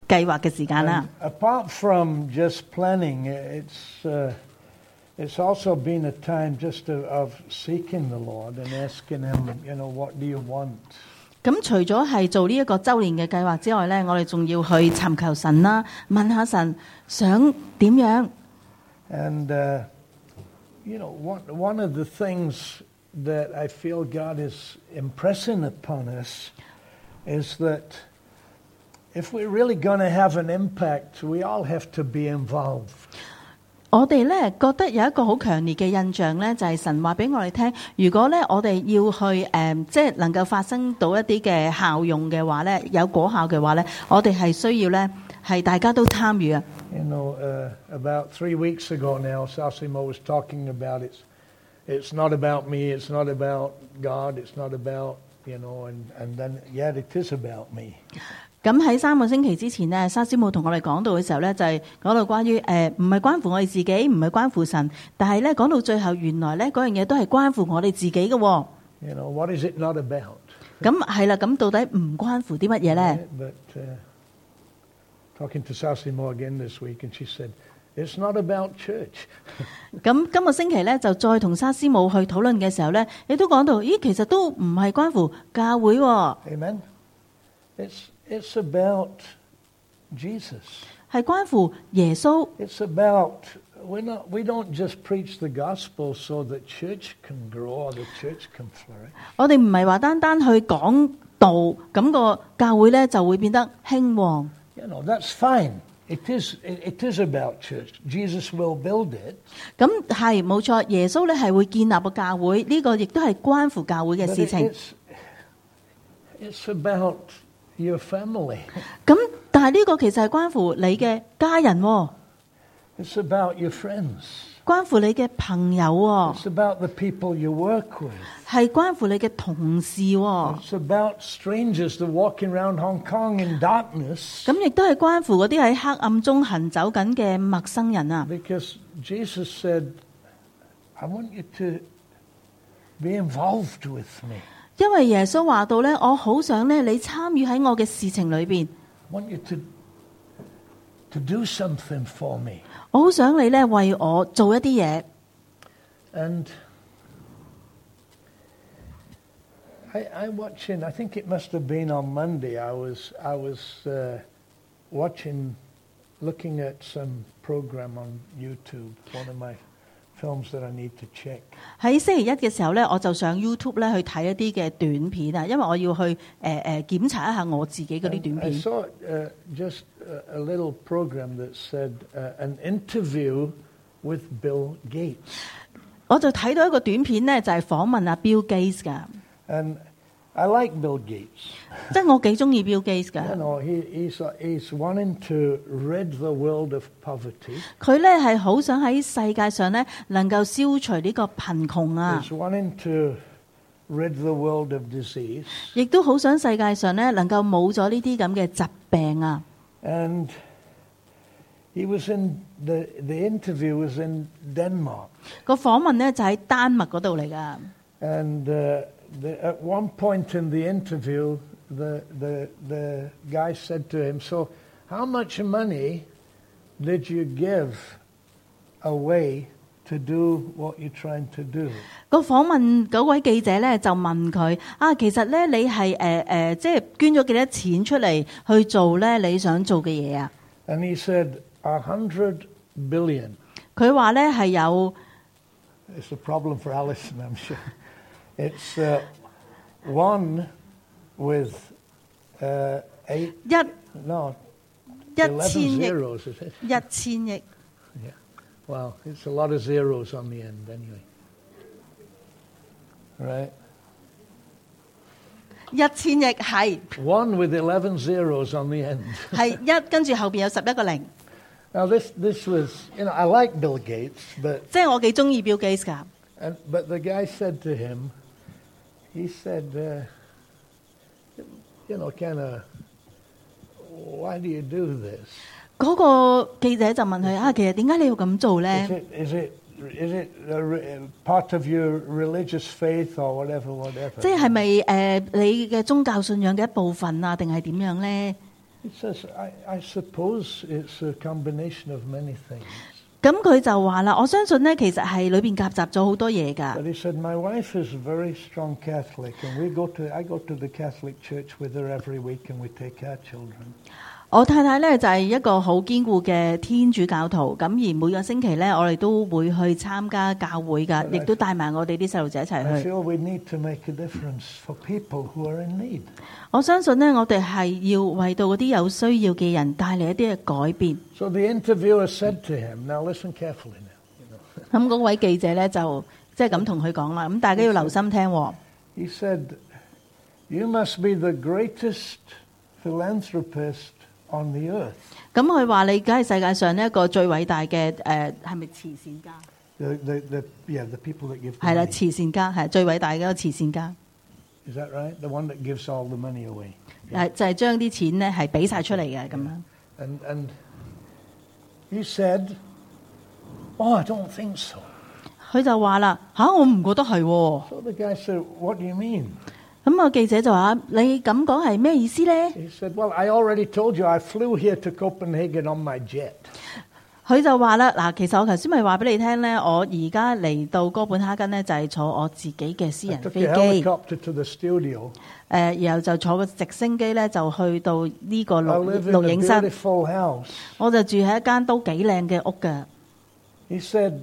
計劃嘅時間啦。 Apart from just planning, it's also been a time just of seeking the Lord and asking Him, what do you want? 咁除咗係做呢一個周年嘅計劃之外咧，我哋仲要去尋求神啦，問下神想點樣。 And, one of the things that I feel God is impressing upon us is that if we're really going to have an impact, we all have to be involved. 我哋咧覺得有一個好強烈嘅印象咧，就係神話俾我哋聽，如果咧我哋要去即係能夠發生到一啲嘅效用嘅話咧，有果效嘅話咧，我哋係需要咧係大家都參與啊。 About 3 weeks ago now, Sasimo was talking about it's not about me, it's not about God, it's not about, and then yet it is about me. 咁喺3個星期之前呢，沙師母同我哋講到嘅時候呢，就係講到關於唔係關乎我哋自己，唔係關乎神，但係呢講到最後，原來呢嗰樣嘢都係關乎我哋自己嘅。 What is it not about? 咁係啦，咁到底唔關乎啲乜嘢呢？ But talking to Sasimo again this week, and she said, "It's not about church." 咁今個星期呢，就再同沙師母去討論嘅時候呢，亦都講到，咦，其實都唔係關乎教會。 Amen. It's about Jesus. 係關乎耶穌。 It's about we don't just preach the gospel so the church can grow or the church can flourish. 我哋唔係話單單去講道，咁個教會呢就會變得興旺。 That's fine. It is about church. Jesus will build it. 咁係冇錯，耶穌咧係會建立個教會，呢個亦都係關乎教會嘅事情。 It's about your family. 咁但係呢個其實係關乎你嘅家人。 It's about your friends. 關乎你嘅朋友。 It's about the people you work with. 係關乎你嘅同事。 It's about strangers that walking around Hong Kong in darkness. 咁亦都係關乎嗰啲喺黑暗中行走緊嘅陌生人啊。 Because Jesus said, "I want you to be involved with me." 因為耶穌話到咧，我好想咧你參與喺我嘅事情裏邊。 I want you to do something for me. 我好想你咧為我做一啲嘢。 And I watching. I think it must have been on Monday. I was watching, looking at some program on YouTube. One of my films that I need to check. 喺星期一嘅時候咧，我就上 YouTube 咧去睇一啲嘅短片啊，因為我要去檢查一下我自己嗰啲短 I 片。 saw just a little program that said an interview with Bill Gates. 我就睇到一個短片咧，就係訪問阿 Bill Gates 噶。 And I like Bill Gates. 即係我幾中意 Bill Gates 噶。 He's wanting to rid the world of poverty. 佢咧係好想喺世界上咧能夠消除呢個貧窮啊。 He's wanting to rid the world of disease. 亦都好想世界上咧能夠冇咗呢啲咁嘅疾病啊。 And he was in the interview was in Denmark. 個訪問咧就喺丹麥嗰度嚟噶。 And at one point in the interview, the guy said to him, "So, how much money did you give away to do what you're trying to do?" 個訪問嗰位記者咧就問佢啊，其實咧你係即係捐咗幾多錢出嚟去做咧你想做嘅嘢啊？ And he said, 100 billion. 佢話咧係有。 It's a problem for Alison, I'm sure. It's one with 8. No. 11 zeros, is it? 1000億。 Yeah. Well, it's a lot of zeros on the end, anyway. Right? 1000億係。 One with 11 zeros on the end. 係1跟住後邊有11個零。 Now this was, I like Bill Gates, but 即係我幾中意 Bill Gates 㗎。 But the guy said to him, he said, kind of, why do you do this? 嗰個記者就問佢啊，其實點解你要咁做咧？ Is it part of your religious faith or whatever? 即係咪你嘅宗教信仰嘅一部分啊，定係點樣咧？ He says, I suppose it's a combination of many things. 咁佢就話啦，我相信咧，其實係裏邊夾雜咗好多嘢㗎。 But he said, my wife is a very strong Catholic, and I go to the Catholic church with her every week, and we take our children. 我太太咧就係一個好堅固嘅天主教徒，咁而每個星期咧，我哋都會去參加教會㗎，亦都帶埋我哋啲細路仔一 I 齊去。 feel we need to make a difference for people who are in need. 我相信咧，我哋係要為到嗰啲有需要嘅人帶嚟一啲嘅改變。 So the interviewer said to him, now listen carefully now. 咁嗰位記者咧就即係咁同佢講啦，咁大家要留心聽喎。 He said, you must be the greatest philanthropist on the earth. 咁佢話你梗係世界上呢一個最偉大嘅係咪慈善家？ The people that give the 係啦， money. 慈善家係最偉大嘅一個慈善家， Is that right? The one that gives all the money away. 就係將啲錢咧係俾晒出嚟嘅咁樣。 And he said, oh, I don't think so. 佢就話啦我唔覺得係喎。 So the guy said, what do you mean? 咁個記者就話你咁講係咩意思咧？ He said, well, I already told you I flew here to Copenhagen on my jet. 佢就話啦嗱，其實我頭先咪話俾你聽咧，我而家嚟到哥本哈根咧就係坐我自己嘅私 I 人 took 飛 a 機， helicopter to the studio. 然後就坐個直升機咧就去到呢個 I live in 錄 a 影室， beautiful house. 我就住喺一間都幾靚嘅屋㗎。 He said,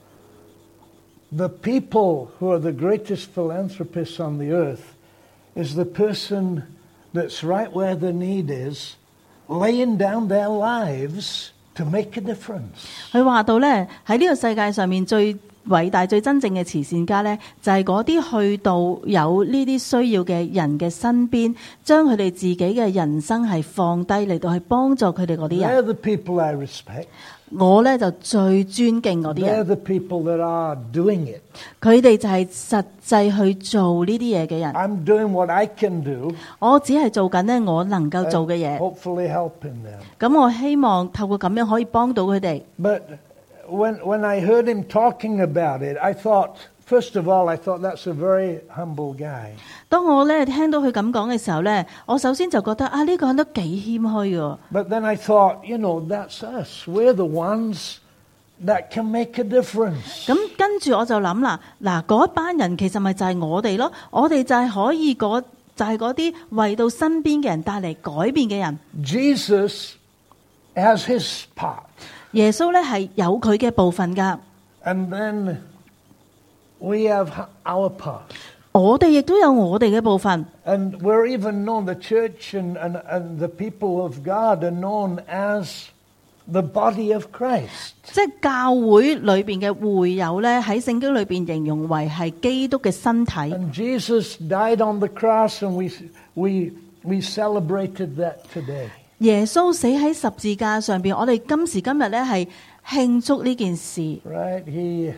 the people who are the greatest philanthropists on the earth is the person that's right where the need is, laying down their lives to make a difference. 佢話到咧喺呢個世界上面最偉大、最真正嘅慈善家咧，就係嗰啲去到有呢啲需要嘅人嘅身邊，將佢哋自己嘅人生係放低嚟到去幫助佢哋嗰啲 They're 人。 the people I respect. 我咧就最尊敬嗰啲 They're 人， the people that are doing it. 佢哋就係實際去做呢啲嘢嘅人。 I'm doing what I can do, 我只係做緊咧我能夠做嘅嘢， hopefully helping them. 咁我希望透過咁樣可以幫到佢哋。 But when I heard him talking about it, I thought, first of all, I thought that's a very humble guy. 當我咧聽到佢咁講嘅時候咧，我首先就覺得呢個人都幾謙虛喎。 But then I thought, that's us. We're the ones that can make a difference. 咁跟住我就諗啦，嗱嗰一班人其實咪就係我哋咯，我哋就係可以就係嗰啲為到身邊嘅人帶嚟改變嘅人。 Jesus has his part. 耶穌咧係有佢嘅部分噶， And then we have our part. 我哋亦都有我哋嘅部分。 And we're even known, the church and the people of God are known as the body of Christ. 即係教會裏邊嘅會友咧，喺聖經裏邊形容為係基督嘅身體。 And Jesus died on the cross, and we celebrated that today. 耶穌死喺十字架上邊，我哋今時今日咧係慶祝呢件事。 Right? He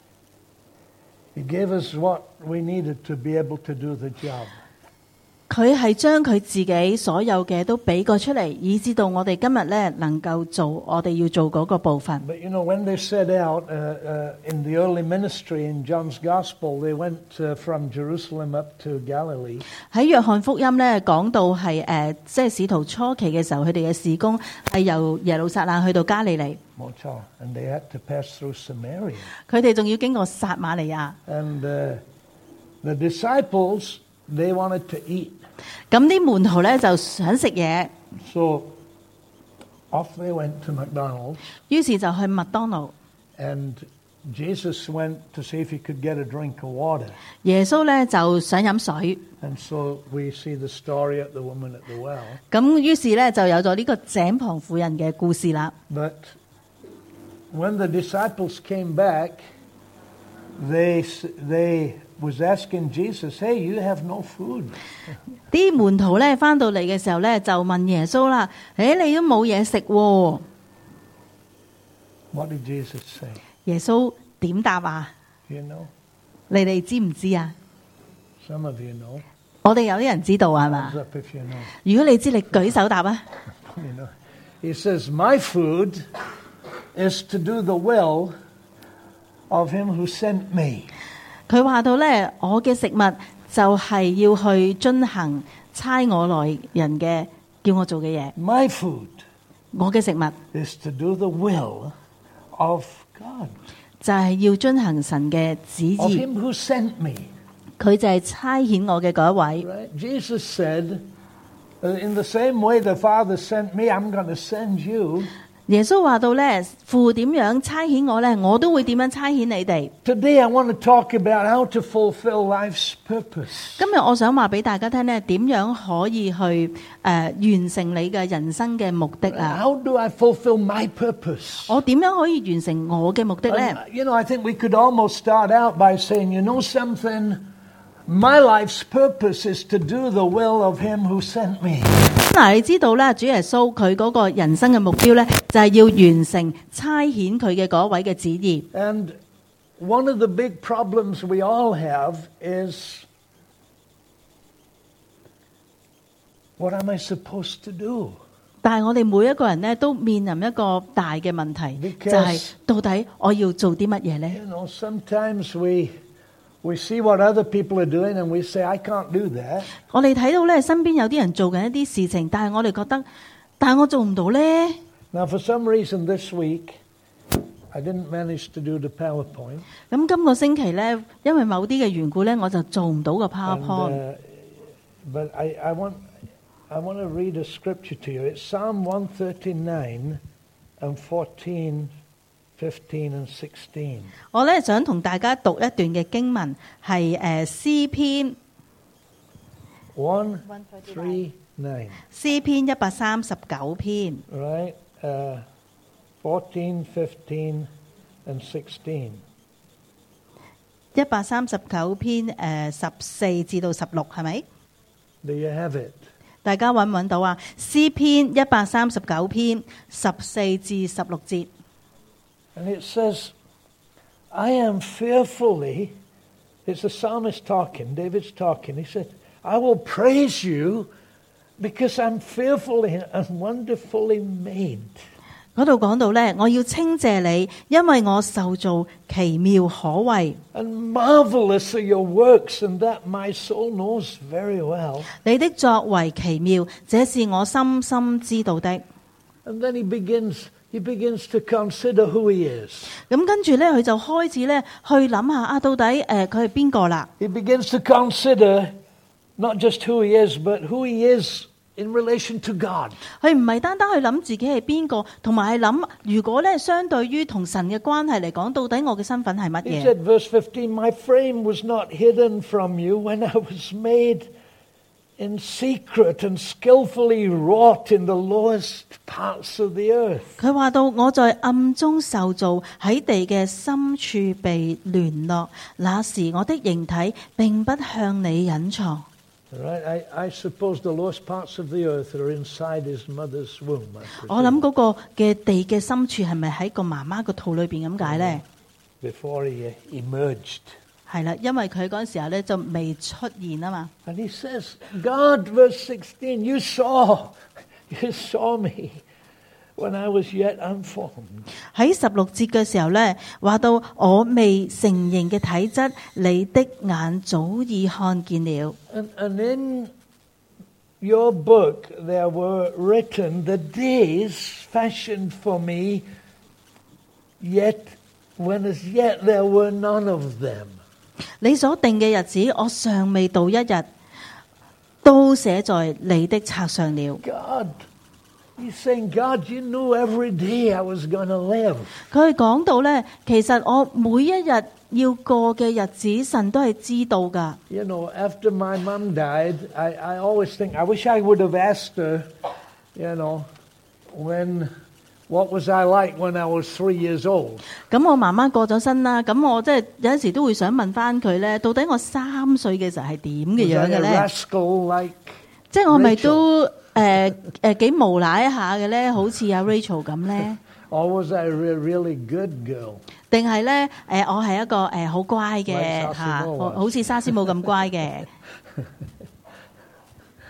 gave us what we needed to be able to do the job. 佢係將佢自己所有嘅都俾過出嚟，以至到我哋今日咧能夠做我哋要做嗰個部分。 But when they set out in the early ministry in John's Gospel, they went from Jerusalem up to Galilee. 喺約翰福音咧講到係即係使徒初期嘅時候，佢哋嘅事工係由耶路撒冷去到加利利， And they had to pass through Samaria. 佢哋仲要經過撒瑪利亞。 And the disciples, they wanted to eat. 咁啲門徒咧就想食嘢， So off they went to McDonald's. 於是就去麥當勞。 And Jesus went to see if he could get a drink of water. 耶穌咧就想飲水， And so we see the story of the woman at the well. 咁於是咧就有咗呢個井旁婦人嘅故事啦。 But when the disciples came back, they was asking Jesus, hey, you have no food. 啲門徒咧翻到嚟嘅時候咧就問耶穌啦：，你都冇嘢食喎？ What did Jesus say? 耶穌點答啊？ You know? 你哋知唔知啊？ Some of you know. 我哋有啲人知道係嘛 Hands？up if you know. 如果你知，你舉手答啊！ You know. He says, my food is to do the will of him who sent me. 佢話到咧，我嘅食物就係要去遵行差我來人嘅叫我做嘅嘢， My food 我嘅食物 is to do the will of God, 就係要遵行神嘅旨 of 意。 Him who sent me. 佢就係差遣我嘅嗰一位。 Right? Jesus said, in the same way the Father sent me, I'm going to send you. 耶穌話到咧，父點樣差遣我咧，我都會點樣差遣你哋。 Today I want to talk about how to fulfill life's purpose. 今日我想話俾大家聽咧，點樣可以去完成你嘅人生嘅目的啊？ How do I fulfill my purpose? 我點樣可以完成我嘅目的咧？ I think we could almost start out by saying, you know something? My life's purpose is to do the will of Him who sent me. 嗱，你知道咧，主耶穌佢嗰個人生嘅目標咧，就係要完成差遣佢嘅嗰位嘅旨意。 And one of the big problems we all have is, what am I supposed to do? 但係我哋每一個人咧，都面臨一個大嘅問題， Because- 就係到底我要做啲乜嘢咧？ You know, sometimes we see what other people are doing and we say, I can't do that. 我哋睇到咧，身邊有啲人做緊一啲事情，但係我哋覺得，但係我做唔到咧。 Now, for some reason this week, I didn't manage to do the PowerPoint. 咁今個星期咧，因為某啲嘅緣故咧，我就做唔到個 And, PowerPoint。 but I want to read a scripture to you. It's Psalm 139 and 14, 15 and 16. 我咧想同大家讀一段嘅經文，係詩篇 139, 139篇， right? 14, 15 and 16. 139篇14至到16係咪？ Do you have it? 大家揾唔揾到啊？詩篇139篇14至16節。 And it says, I am fearfully, it's the psalmist talking, David's talking. He said, I will praise you because I'm fearfully and wonderfully made. 嗰度講到咧，我要稱謝你，因為我受造奇妙可畏， And marvelous are your works, and that my soul knows very well. 你的作為奇妙，這是我深深知道的。 And then he begins to consider who he is. 咁跟住咧，佢就開始咧去諗下啊，到底佢係邊個啦？ He begins to consider not just who he is, but who he is in relation to God. 佢唔係單單去諗自己係邊個，同埋係諗如果咧相對於同神嘅關係嚟講，到底我嘅身份係乜 He 嘢？ said, verse 15, my frame was not hidden from you when I was made in secret and skillfully wrought in the lowest parts of the earth. 佢話到我在暗中受造，喺地嘅深處被聯絡，那時我的形體並不向你隱藏。 All right? I suppose the lowest parts of the earth are inside his mother's womb. I 我諗 presume, 嗰個嘅地嘅深處係咪喺個媽媽個肚裏邊咁解呢？ before he emerged. 係啦，因為佢嗰陣時候咧就未出現啊嘛。 And he says, God, verse 16, you saw me when I was yet unformed. 喺16節嘅時候咧，話到我未成形嘅體質，你的眼早已看見了。 And in your book there were written the days fashioned for me, yet when as yet there were none of them. 你所定嘅日子，我尚未到一日，都寫在你的冊上了。 God, he's saying, God, you knew every day I was going to live. 佢講到咧，其實我每一日要過嘅日子，神都係知道噶。 You know, after my mom died, I always think, I wish I would have asked her, you know, what was I like when I was 3 years old? 咁我媽媽過咗身啦，咁我即係有陣時都會想問翻佢咧，到底我3歲嘅時候係點嘅 Was 樣 I 嘅 a 咧？ rascal like 即係我咪都幾無賴一下嘅咧，好似阿 Rachel 咁咧， or was I a really good girl? 定係咧我係一個好乖嘅喂沙師母啊好似沙師母咁乖嘅？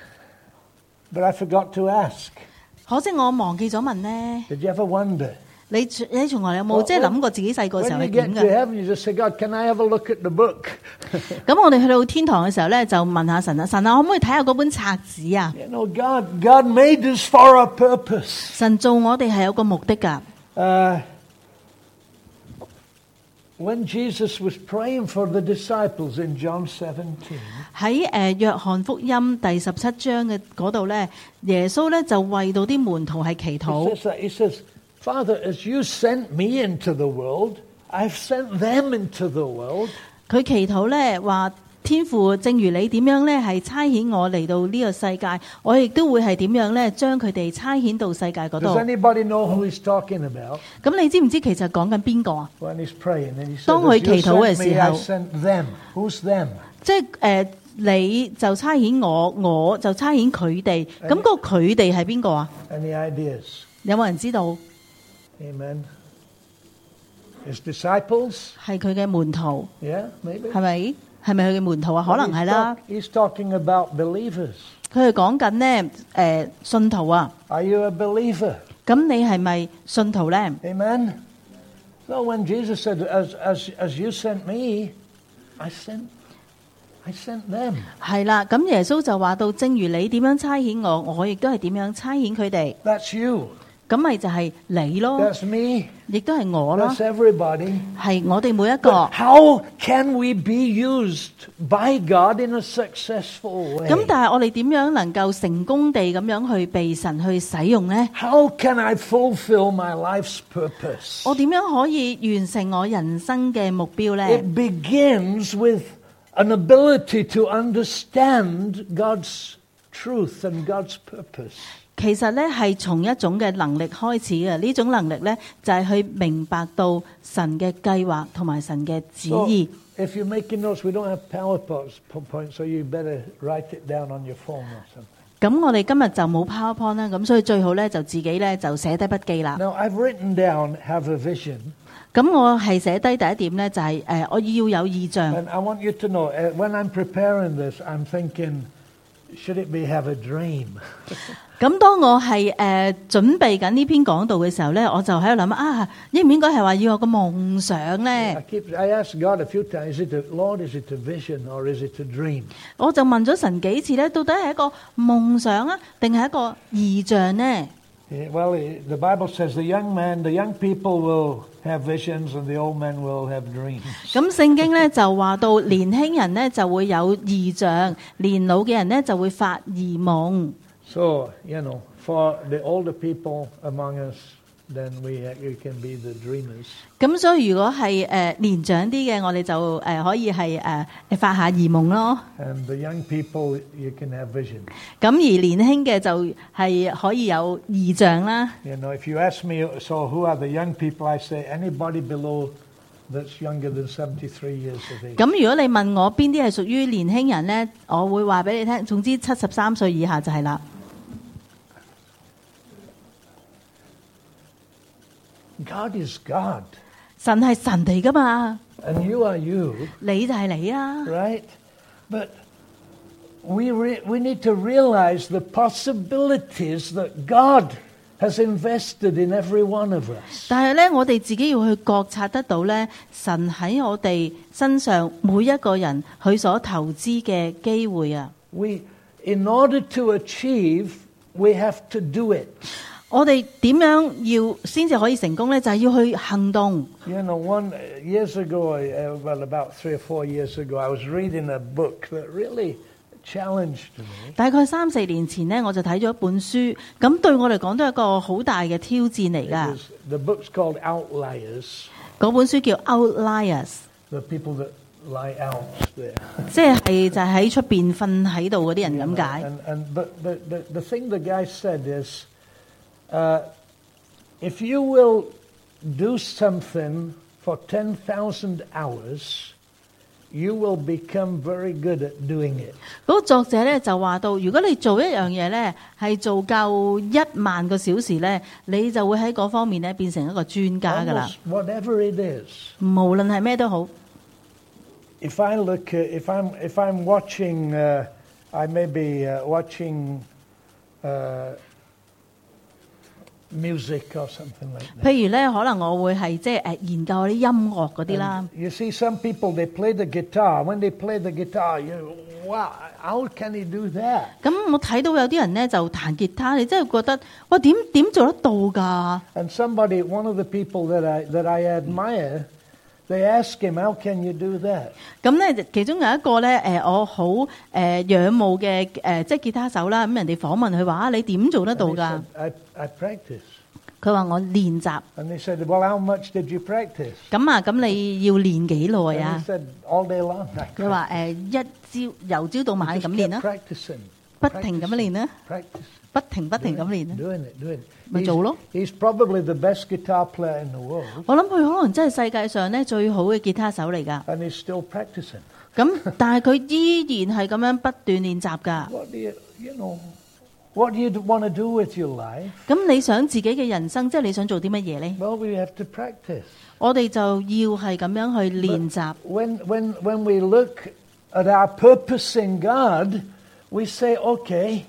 But I forgot to ask. 可惜我忘記咗問咧， Did you ever wonder? 你從來有冇即係諗過自己細個時候 When 係 you 點 get to 嘅？ heaven, you just say, God, can I have a look at the book? 咁我哋去到天堂嘅時候咧，就問下神啊，神啊，可唔可以睇下嗰本冊子啊？ You know, God made us for a purpose. 神做我哋係有個目的㗎。 When Jesus was praying for the disciples in John 17, 喺約翰福音第17章嘅嗰度咧，耶穌咧就為到啲門徒係祈禱。 he says, Father, as you sent me into the world, I've sent them into the world. 佢祈禱咧話：天父，正如你點樣咧係差遣我嚟到呢個世界，我亦都會係點樣咧將佢哋差遣到世界嗰 Does 度。 anybody know who he's talking about? 咁你知唔知其實講緊邊個啊？ When he's praying, and he said, 當佢 as you 祈禱嘅 sent me, 時 I 候， sent them. Who's them? 即係你就差遣我，我就差遣佢哋。咁個佢哋係邊個啊？ Any ideas? 有冇人知道？ Amen. His disciples? 係佢嘅門徒， Yeah, maybe. 係咪？係咪佢嘅門徒啊？可能係啦。 He's talking about believers. 佢係講緊呢信徒啊。 Are you a believer? 咁你係咪信徒咧？ Amen. So when Jesus said, as you sent me, I sent them. 係啦，咁耶穌就話到，正如你點樣差遣我，我亦都係點樣差遣佢哋。 That's you. 咁咪就係你咯， That's me. 亦都係我咯， That's everybody. 係我哋每一個 But。how can we be used by God in a successful way? 咁但係我哋點樣能夠成功地咁樣去被神去使用呢？ How can I fulfill my life's purpose? 我點樣可以完成我人生嘅目標呢？ It begins with an ability to understand God's truth and God's purpose. 其實咧係從一種嘅能力開始嘅，呢種能力咧就係去明白到神嘅計劃同埋神嘅旨 So, 意。 if you're making notes, we don't have PowerPoint, so you better write it down on your phone or something. 咁我哋今日就冇 PowerPoint 啦，咁所以最好咧就自己咧就寫低筆記啦。 Now, I've written down have a vision, 咁我係寫低第一點咧就係我要有意象。 and I want you to know, when I'm preparing this, I'm thinking, should it be have a dream? 咁當我係準備緊呢篇講道嘅時候咧，我就喺度諗啊，應唔應該係話要有個夢想咧？ I asked God a few times, Lord, is it a vision or is it a dream? 我就問咗神幾次咧，到底係一個夢想啊，定係一個異象呢？ Well, the Bible says the young people will have visions and the old men will have dreams. 咁聖經咧就話到年輕人咧就會有異象，年老嘅人咧就會發異夢。 So, for the older people among us, then we can be the dreamers. 咁所以如果係年長啲嘅，我哋就可以係發下異夢咯。 And the young people, you can have vision. 咁而年輕嘅就係可以有異象啦。 If you ask me, so who are the young people? I say anybody below that's younger than 73 years of age. 咁如果你問我邊啲係屬於年輕人咧，我會話俾你聽，總之73歲以下就係啦。 God is God. 神係神嚟噶嘛， And you are you, 你就係你啊。 right? But we need to realize the possibilities that God has invested in every one of us. 但係咧，我哋自己要去覺察得到咧，神喺我哋身上每一個人佢所投資嘅機會啊。 In order to achieve, we have to do it. 我哋點樣要先至可以成功咧？就係要去行動。 Years ago, about 3 or 4 years ago, I was reading a book that really challenged me. 大概3、4年前呢，我就睇咗一本書，咁對我嚟講都係一個好大嘅挑戰嚟㗎。 The book's called Outliers. 嗰本書叫 Outliers， The people that lie out there. 即係就喺出邊瞓喺度嗰啲人咁解。 But the thing the guy said is, if you will do something for 10,000 hours, you will become very good at doing it. 嗰個作者咧就話到，如果你做一樣嘢咧，係做夠1萬個小時咧，你就會喺嗰方面咧變成一個專家噶啦。 Whatever it is. 無論係咩都好。 If I'm watching, I may be watching music or something like that. 譬如咧，可能我會係即係研究啲音樂嗰啲啦。 You see, some people, they play the guitar. When they play the guitar, wow, how can he do that? 咁我睇到有啲人咧就彈吉他，你真係覺得哇點做得到㗎？ And somebody, one of the people that I admire, they ask him, how can you do that? 咁咧，其中有一個咧，我好仰慕嘅即係吉他手啦。咁人哋訪問佢話：啊，你點做得到 And he 㗎？ said, I practice. 佢話我練習。 And they said, well, how much did you practice? 咁你要練幾耐 And 啊 he？said, all day long. 佢話由朝到晚 Just 咁練 kept 啦， practicing. 不停咁練啦， Practice. 不停咁練啦。 Doing it. 咪做咯。 He's probably the best guitar player in the world, 我諗佢可能真係世界上咧最好嘅吉他手嚟㗎。 and he's still practicing. 咁但係佢依然係咁樣不斷練習㗎。 What do you want to do with your life? 咁你想自己嘅人生，即係你想做啲乜嘢咧？ Well, we have to practice. 我哋就要係咁樣去練習。 When we look at our purpose in God, we say, okay,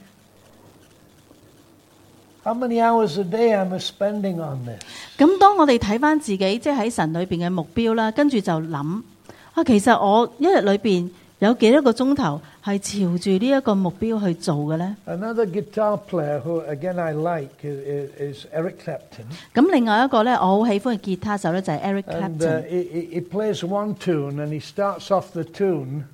how many hours a day am I spending on this? 咁當我哋睇翻自己，即係喺神裏邊嘅目標啦，跟住就諗啊，其實我一日裏邊有幾多個鐘頭係朝住呢一個目標去做嘅咧？ Another guitar player who, again, I like is Eric Clapton. 咁另外一個咧，我好喜歡嘅吉他手咧就係 Eric And Clapton。 he plays one tune, and he starts off the tune.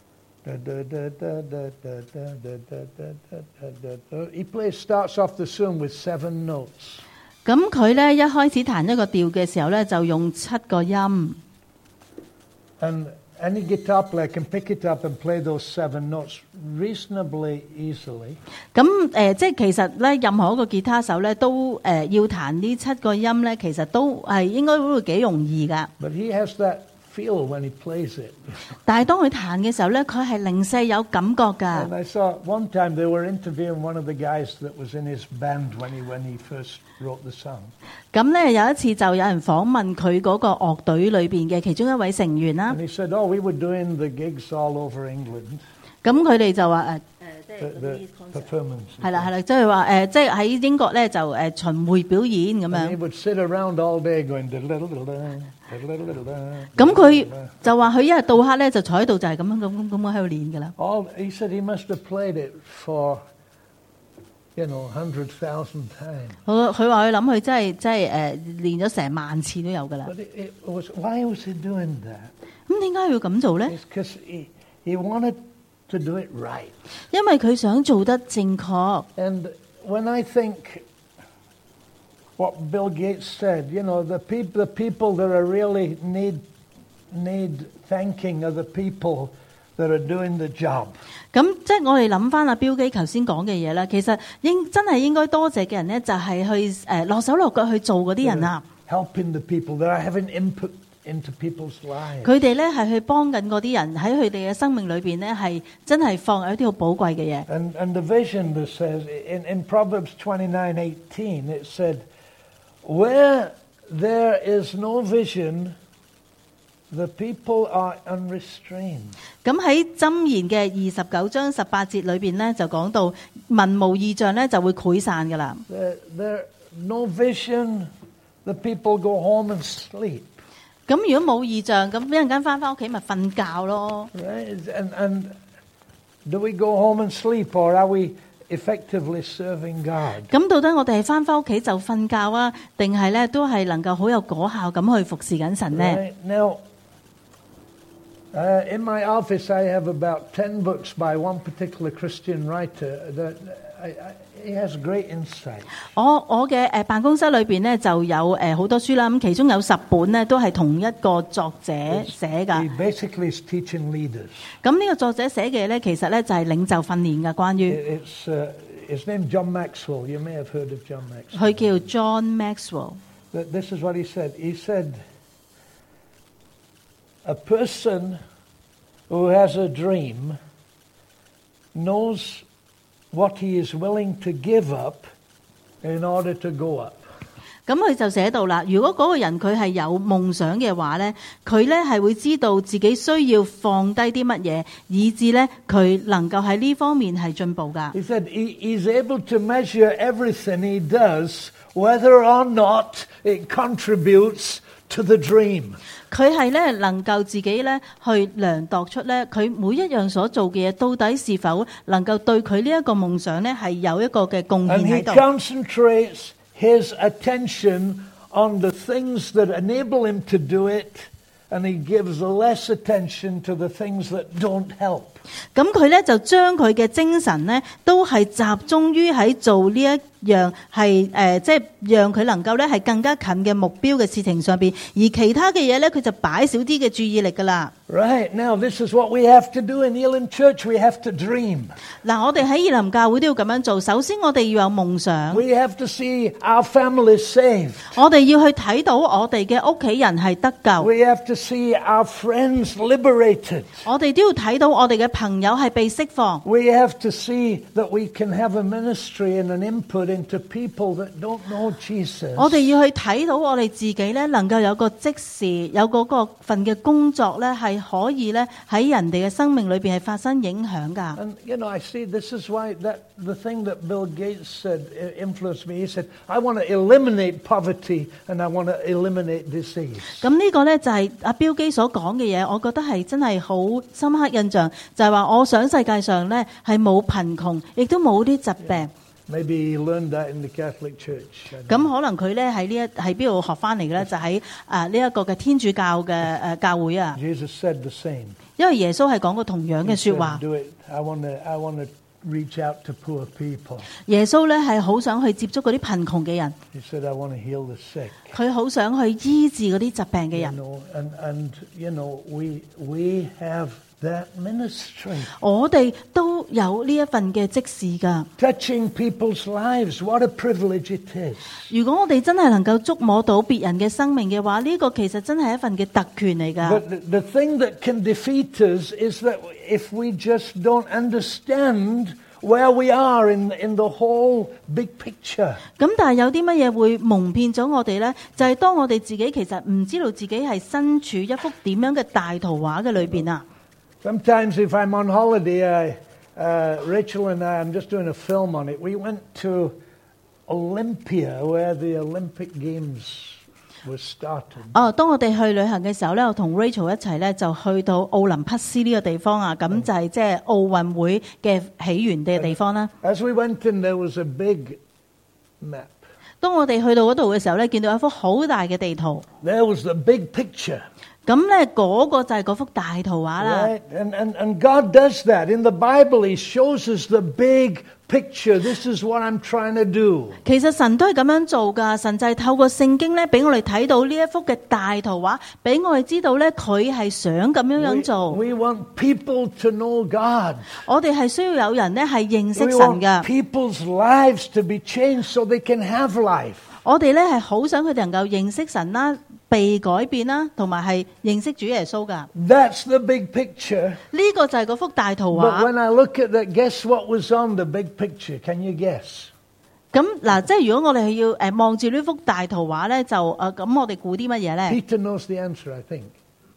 He starts off the tune with 7 notes. 咁佢咧一開始彈一個調嘅時候咧，就用7個音。 And any guitar player can pick it up and play those 7 notes reasonably easily. 咁即係其實咧，任何一個吉他手咧都要彈呢7個音咧，其實都係應該會幾容易㗎。 But he has that feel when he plays it. 但係當佢彈嘅時候咧，佢係零舍有感覺㗎。 And I saw one time they were interviewing one of the guys that was in his band when he first wrote the song. 咁咧有一次就有人訪問佢嗰個樂隊裏邊嘅其中一位成員啦。 And he said, oh, we were doing the gigs all over England. 咁佢哋就話即係 The performance. 係啦，即係話即係喺英國咧就巡迴表演咁 And he 樣。 would sit around all day going. 咁佢就話佢一日到黑咧就坐喺度就係咁樣喺度練㗎啦。 He said he must have played it for, 100,000 times. 佢話佢諗佢真係練咗成萬次都有㗎啦。 But why was he doing that? 咁點解要咁做咧？ It's because he wanted to do it right. 因為佢想做得正確。 And when I think what Bill Gates said, the people that are really need thanking are the people that are doing the job. 咁即係我哋諗翻阿標基頭先講嘅嘢啦，其實真係應該多謝嘅人咧，就係去落手落腳去做嗰啲人啊。 Helping the people that are having input into people's lives. 佢哋咧係去幫緊嗰啲人喺佢哋嘅生命裏邊咧，係真係放有一啲好寶貴嘅嘢。 And the vision that says in Proverbs 29:18 it said, where there is no vision, the people are unrestrained. 咁喺箴言嘅29章18節裏邊咧，就講到文無異象咧就會潰散噶啦。 There no vision, the people go home and sleep. 咁如果冇異象，咁一陣間翻屋企咪瞓覺咯。 Right? And do we go home and sleep, or are we effectively serving God? 咁到底我哋係翻屋企就瞓覺啊，定係咧都係能夠好有果效咁去服侍緊神呢？ Right? Now, in my office, I have about 10 books by one particular Christian writer that he has great insight. 我嘅辦公室裏邊咧就有好多書啦，咁其中有10本咧都係同一個作者寫㗎。 He basically is teaching leaders. 咁呢個作者寫嘅咧，其實咧就係領袖訓練嘅，關於 His name John Maxwell. You may have heard of John Maxwell. 佢叫 John Maxwell。 This is what he said. He said, a person who has a dream knows what he is willing to give up in order to go up. 咁佢就寫到啦，如果嗰個人佢係有夢想嘅話咧，佢咧係會知道自己需要放低啲乜嘢，以致咧佢能夠喺呢方面係進步噶。 He said he's able to measure everything he does, whether or not it contributes to the dream. 佢係咧能夠自己咧去量度出咧，佢每一樣所做嘅嘢到底是否能夠對佢呢一個夢想咧係有一個嘅貢獻 And he 喺度。 concentrates his attention on the things that enable him to do it, and he gives less attention to the things that don't help. 咁佢咧就將佢嘅精神咧都係集中於喺做呢一樣係即係讓佢能夠咧係更加近嘅目標嘅事情上邊，而其他嘅嘢咧佢就擺少啲嘅注意力噶啦。 Right, now this is what we have to do in Elim Church. We have to dream. 嗱，我哋喺以林教會都要咁樣做。首先我哋要有夢想， We have to see our families saved. 我哋要去睇到我哋嘅屋企人係得救， We have to see our friends liberated. 我哋都要睇到我哋嘅朋友係被釋放。 We have to see that we can have a ministry and an input into people that don't know Jesus. 我哋要去睇到我哋自己咧，能夠有個即時有嗰個份嘅工作咧，係可以咧喺人哋嘅生命裏邊係發生影響噶。 And I see this is why the thing that Bill Gates said influenced me. He said, "I want to eliminate poverty and I want to eliminate disease." 咁呢個咧就係阿標基所講嘅嘢，我覺得係真係好深刻印象，就係話我想世界上咧係冇貧窮，亦都冇啲疾病。 Maybe he learned that in the Catholic Church. 咁可能佢咧喺喺邊度學翻嚟嘅咧？就喺呢一個嘅天主教嘅教會啊。 Jesus said the same. 因為耶穌係講過同樣嘅 He 說話 said,。Do it. I want to reach out to poor people. 耶穌咧係好想去接觸嗰啲貧窮嘅人， He said, "I want to heal the sick." 佢好想去醫治嗰啲疾病嘅 You 人。 know, we have that ministry. 我哋都有呢一份嘅職事噶。 Touching people's lives, what a privilege it is. 如果我哋真係能夠觸摸到別人嘅生命嘅話，呢個其實真係一份嘅特權嚟噶。 But the thing that can defeat us is that if we just don't understand where we are in the whole big picture. 咁但係有啲乜嘢會蒙騙咗我哋呢？就係當我哋自己其實唔知道自己係身處一幅點樣嘅大圖畫嘅裏邊啊。 Sometimes if I'm on holiday, Rachel and I'm just doing a film on it. We went to Olympia where the Olympic Games was started. 當我哋去旅行嘅時候咧，我同 Rachel 一齊咧就去到奧林匹斯呢個地方啊，咁就係即係奧運會嘅起源嘅地方啦。 As we went in, there was a big map. 當我哋去到嗰度嘅時候咧，見到一幅好大嘅地圖， There was the big picture. 咁咧嗰個就係嗰幅大圖畫啦。 Right? And God does that. In the Bible, He shows us the big picture. This is what I'm trying to do. 其實神都係咁樣做噶，神就係透過聖經咧，俾我哋睇到呢一幅嘅大圖畫，俾我哋知道咧佢係想咁樣做。 We want people to know God. 我哋係需要有人咧係認識 We 神 want 噶。 people's lives to be changed so they can have life. 我哋咧係好想佢哋能夠認識神啦，被改變啦，同埋係認識主耶穌噶。 That's the big picture. 呢個就係嗰幅大圖 But 畫。 when I look at that, guess what was on the big picture? Can you guess? 咁嗱，即係如果我哋係要望住呢幅大圖畫咧，就咁我哋估啲乜嘢咧？ Peter knows the answer, I think.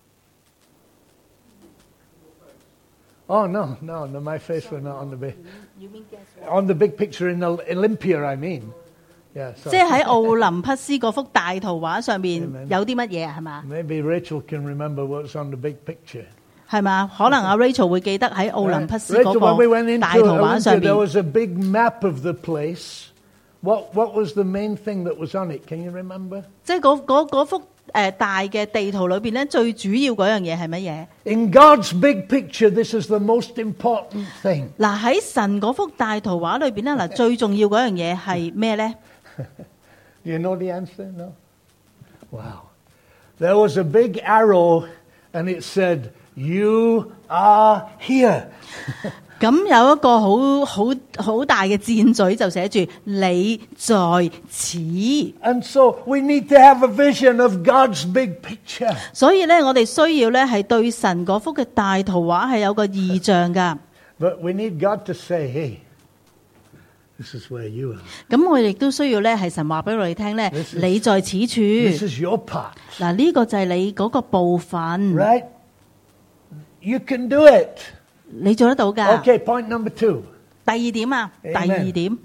Oh, no, my face was not on the big, on the big picture in Olympia, I mean. Yeah, 即係 sorry. 喺奧林匹斯嗰幅大圖畫上面 Amen. 有啲乜嘢係嘛？ Maybe Rachel can remember what's on the big picture. 係嘛？可能阿 Rachel 會記得喺奧林匹斯嗰 Rachel, when we went 個 into 大圖畫上 Olympia, 面 there。was a big map of the place. What was the main thing that was on it? Can you remember? 即係嗰幅大嘅地圖裏邊咧，最主要嗰樣嘢係乜嘢？ In God's big picture, this is the most important thing. 嗱，喺神嗰幅大圖畫裏邊咧，嗱，最重要嗰樣嘢係咩咧？ Do you know the answer? No? Wow. There was a big arrow and it said, "You are here." 咁有一個好大嘅箭嘴就寫住你在此。 And so we need to have a vision of God's big picture. 所以咧，我哋需要咧係對神嗰幅嘅大圖畫係有個意象噶。 But we need God to say, "Hey, This is where you are. 咁我哋亦都需要咧，係神話俾我哋聽咧， This is- 你在此處。 This is your part, 嗱，呢個就係你嗰個部分， right? You can do it. 你做得到㗎。 Okay, point number 2. 第二點啊， Amen. 第二點。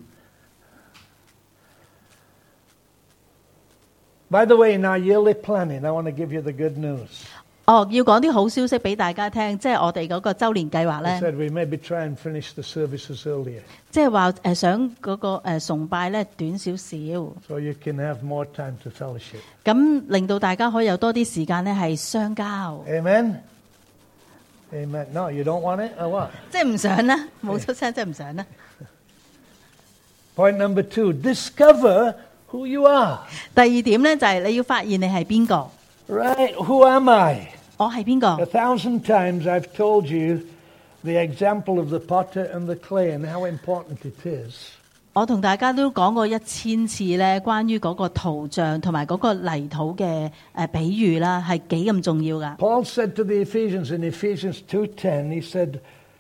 By the way, in our yearly planning, I want to give you the good news. 哦，要講啲好消息俾大家聽，即係我哋嗰個週年計劃 I 咧， said we maybe try and finish the services earlier 即係話想嗰個崇拜咧短少少， so you can have more time to fellowship. 咁令到大家可以有多啲時間咧係相交， Amen? Amen. No, you don't want it or what? 即係唔想啦，冇出聲，即係唔想啦。 Point number 2, discover who you are. 第二點咧就係你要發現你係邊個， Right? Who am I? 我係邊個。 1,000 times I've told you the example of the potter and the clay and how important it is. 我同大家都講過1000次咧，關於嗰個圖像同埋嗰個泥土嘅比喻啦，係幾咁重要噶。 Paul said to the Ephesians in Ephesians 2:10, he said,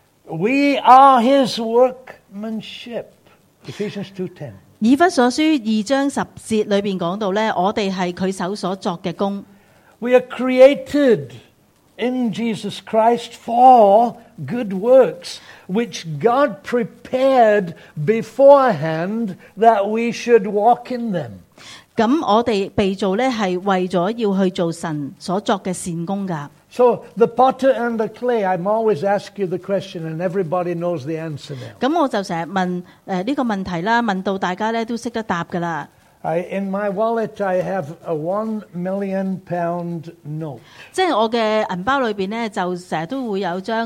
we are his workmanship. Ephesians 2:10. 以弗所書2章10節裏邊講到咧，我哋係佢手所作嘅工。 We are created in Jesus Christ for good works, which God prepared beforehand that we should walk in them. 咁我哋被造咧係為咗要去做神所作嘅善工噶。 So the potter and the clay, I'm always ask you the question and everybody knows the answer now. 咁我就成日問呢個問題啦，問到大家咧都識得答噶啦。 In my wallet, I have a £1 million note. 即係我嘅銀包裏邊咧，就成日都會有張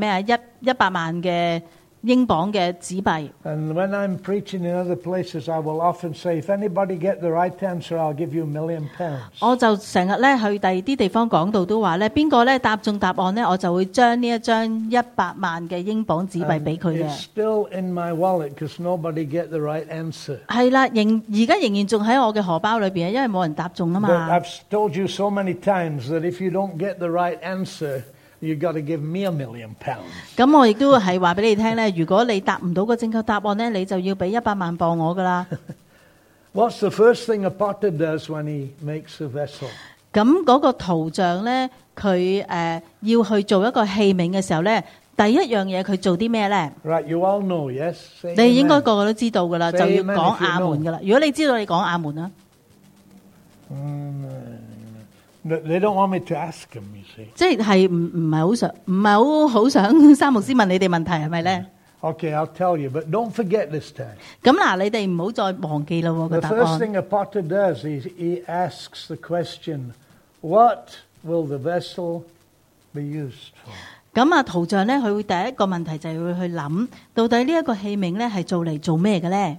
100萬嘅英鎊嘅紙幣。 And when I'm preaching in other places, I will often say, if anybody get the right answer, I'll give you £1 million. 我就成日咧去第二啲地方講道都話咧，邊個咧答中答案咧，我就會將呢一張100萬嘅英鎊紙幣俾佢 It's 嘅。 still in my wallet because nobody get the right answer. 係啦，而家仍然仲喺我嘅荷包裏邊，因為冇人答中啊 But 嘛。 I've told you so many times that if you don't get the right answer, you got to give me £1 million. 咁我亦都係話俾你聽咧，如果你答唔到個正確答案咧，你就要俾100萬鎊我噶啦。 What's the first thing a potter does when he makes a vessel? 咁嗰個圖像咧，佢要去做一個器皿嘅時候咧，第一樣嘢佢做啲咩咧？ Right, you all know, yes? Say 你應該 amen. 個個都知道噶啦， Say 就要 amen 講 if you 亞 know. 門噶啦。如果你知道，你講亞門啦。 They don't want me to ask him, you see. 即係唔係好想三牧師問你哋問題係咪咧？ Okay, I'll tell you, but don't forget this time. 咁嗱，你哋唔好再忘記啦喎個 The 答 first 案。 thing a potter does, he asks the question, what will the vessel be used for? 咁啊，圖像咧，佢會第一個問題就係會去諗，到底呢一個器皿咧係做嚟做咩嘅咧？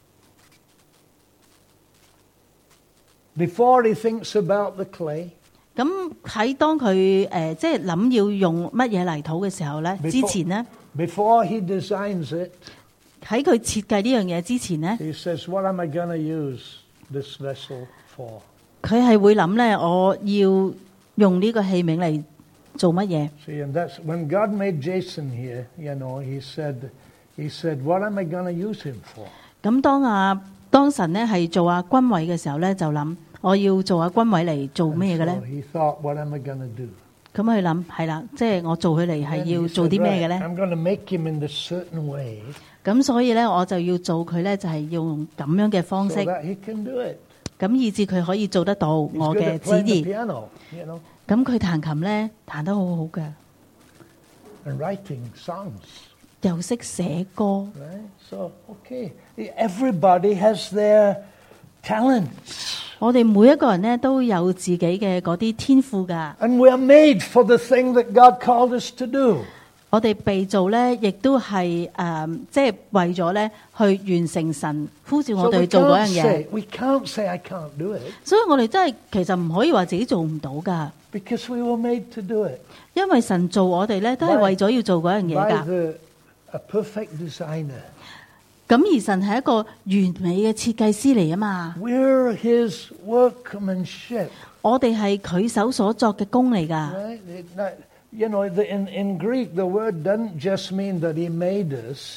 Before he thinks about the clay, 咁喺當佢即係諗要用乜嘢泥土嘅時候咧， Before- 之前咧， before he designs it, 喺佢設計呢樣嘢之前咧， he says, what am I going to use this vessel for? 佢係會諗咧，我要用呢個器皿嚟做乜嘢？ See, and that's when God made Jason here, you know, he said, what am I going to use him for? 咁當神咧係做阿君偉嘅時候咧，就諗我要做阿君偉嚟做咩嘅咧 So？he thought, what am I going to do? 咁佢諗係啦，即係我做佢嚟係 And he 要做 said, 啲咩嘅 "Right, 咧？ I'm going to make him in this certain way 咁所以咧，我就要做佢咧，就係用咁樣嘅方 so 式， that he can do it. 咁以至佢可以做得到 He's 我 good 嘅 at 旨 playing the 意。 piano, you know, 咁佢彈琴咧彈得好好嘅， and writing songs, 又識寫歌。 right? So, okay, everybody has their talents. 我哋每一個人咧都有自己嘅嗰啲天賦㗎。 And we are made for the thing that God called us to do. 我哋被造咧，亦都係即係為咗咧去完成神呼召 So 我哋 we 去做嗰 can't 樣嘢。 say I can't do it 所以我哋真係其實唔可以話自己做唔到㗎， because we were made to do it 因為神做我哋咧都係為咗要做嗰樣嘢 by 㗎。 a perfect designer. 咁而神係一個完美嘅設計師嚟啊嘛， We're his workmanship. 我哋係佢手所作嘅工嚟㗎。 Right? You know, in Greek, the word doesn't just mean that he made us.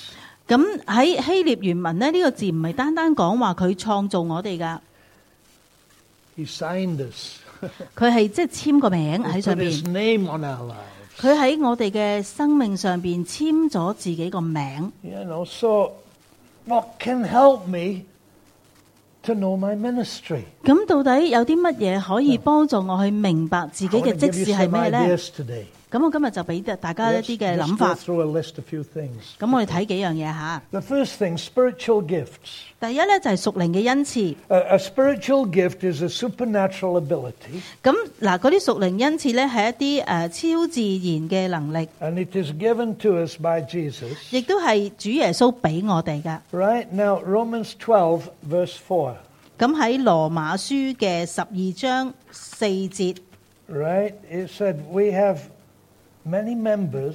咁喺希臘原文咧，呢個字唔係單單講話佢創造我哋噶， He signed us. 佢係即係簽個名 He 喺上 put his 邊， name on our lives. 佢喺我哋嘅生命上邊簽咗自己個名。 You know, so what can help me to know my ministry? 咁到底有啲乜嘢可以幫助我去明白自己 I 嘅 want 職 to give 事 you 係 some 咩呢？ ideas today. 咁我今日就俾大家一 Let's 啲嘅 just 諗 go 法。 through a list a few things. 咁我哋睇幾樣嘢吓。 The first thing, spiritual gifts. 第一咧就係屬靈嘅恩賜。 A spiritual gift is a supernatural ability, 咁嗱，嗰啲屬靈恩賜咧係一啲超自然嘅能力， and it is given to us by Jesus. 亦都係主耶穌俾我哋噶。 Right? Now, Romans 12, verse 4. 咁喺羅馬書嘅12章4節， Right? It said, we have many members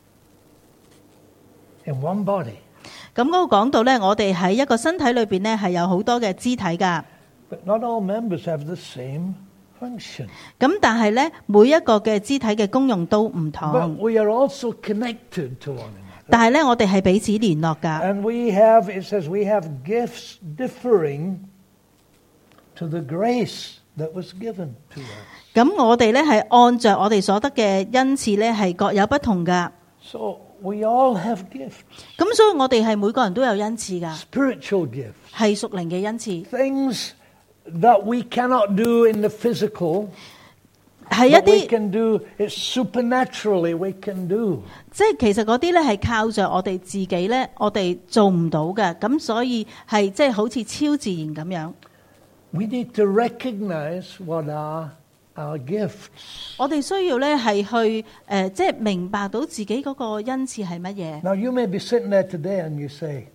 in one body, 咁嗰個講到咧，我哋喺一個身體裏邊咧係有好多嘅肢體噶。 but not all members have the same function. 咁但係咧，每一個嘅肢體嘅功用都唔 But 同， we are also connected to one another. 但係咧我哋係彼此聯絡噶。 And it says we have gifts differing to the grace that was given to us. 咁我哋咧係按着我哋所得嘅恩賜咧係各有不同噶。 So we all have gifts, 咁所以我哋係每個人都有恩賜噶， spiritual gifts, 係屬靈嘅恩賜， things that we cannot do in the physical, 係一 but we 啲 can do it supernaturally. We can do. 即係其實嗰啲咧係靠着我哋自己咧，我哋做唔到嘅，咁所以係即係好似超自然咁樣。 We need to recognize what are our gifts. 我哋需要咧係去即係明白到自己嗰個恩賜係乜嘢。 Now you may be sitting there today and you say,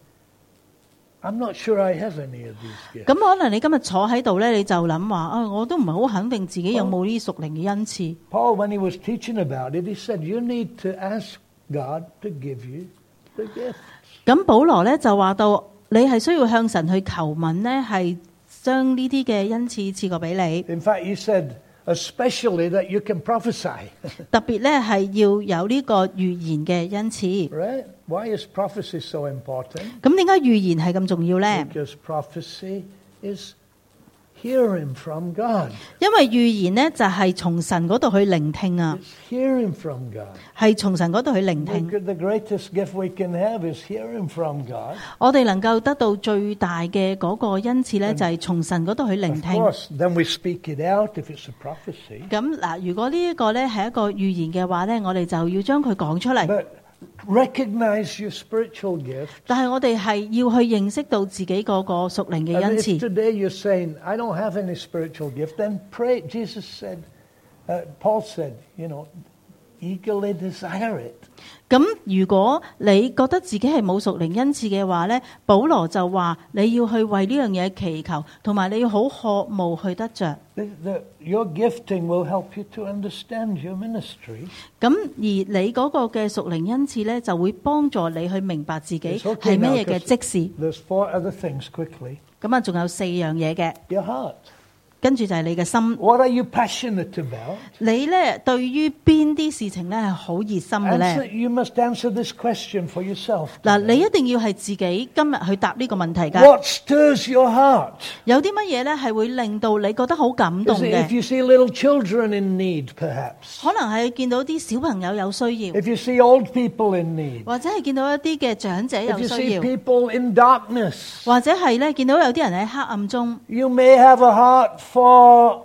I'm not sure I have any of these gifts. 咁可能你今日坐喺度咧，你就諗話啊，我都唔係好肯定自己有冇呢啲屬靈嘅恩賜。 Paul, when he was teaching about it, he said, you need to ask God to give you the gifts. 咁保羅咧就話到，你係需要向神去求問咧，係將呢啲嘅恩賜賜過俾你。 In fact, he said, especially that you can prophesy. 特別咧係要有呢個預言嘅恩賜。 Right? Why is prophecy so important? 咁點解預言係咁重要咧？ Because prophecy is hearing from God. 因為預言咧就係從神嗰度去聆聽啊， It's hearing from God. 係從神嗰度去聆聽。 The greatest gift we can have is hearing from God. 我哋能夠得到最大嘅嗰個恩賜咧，就係從神嗰度去聆 Of 聽。 course, then we speak it out if it's a prophecy. 咁嗱，如果呢一個咧係一個預言嘅話咧，我哋就要將佢講出嚟。 But recognize your spiritual gift. 但係我哋係要去認識到自己嗰個屬靈嘅 And 恩 if 賜。 today you're saying, I don't have any spiritual gift, then pray. Jesus said, Paul said, eagerly desire it. 咁如果你覺得自己係冇屬靈恩賜嘅話咧，保羅就話你要去為呢樣嘢祈求，同埋你要好渴慕去得着。 Your gifting will help you to understand your ministry. 咁而你嗰個嘅屬靈恩賜咧，就會幫助你去明白自己 It's okay 係咩 now, 嘢嘅 'cause 職事。 there's 4 other things quickly. 咁啊，仲有4樣嘢嘅， Your heart. 跟住就係你嘅心。 What are you passionate about? 你咧對於邊啲事情咧係好熱心嘅咧？ You must answer this question for yourself. 嗱，你一定要係自己今日去答呢個問題㗎。 What stirs your heart? 有啲乜嘢咧係會令到你覺得好感動 Is it if 嘅？ you see little children in need, perhaps? 可能係見到啲小朋友有需要， If you see old people in need? 或者係見到一啲嘅長者 If 有 you 需 see 要， people in darkness? 或者係咧見到有啲人喺黑暗中， You may have a heart for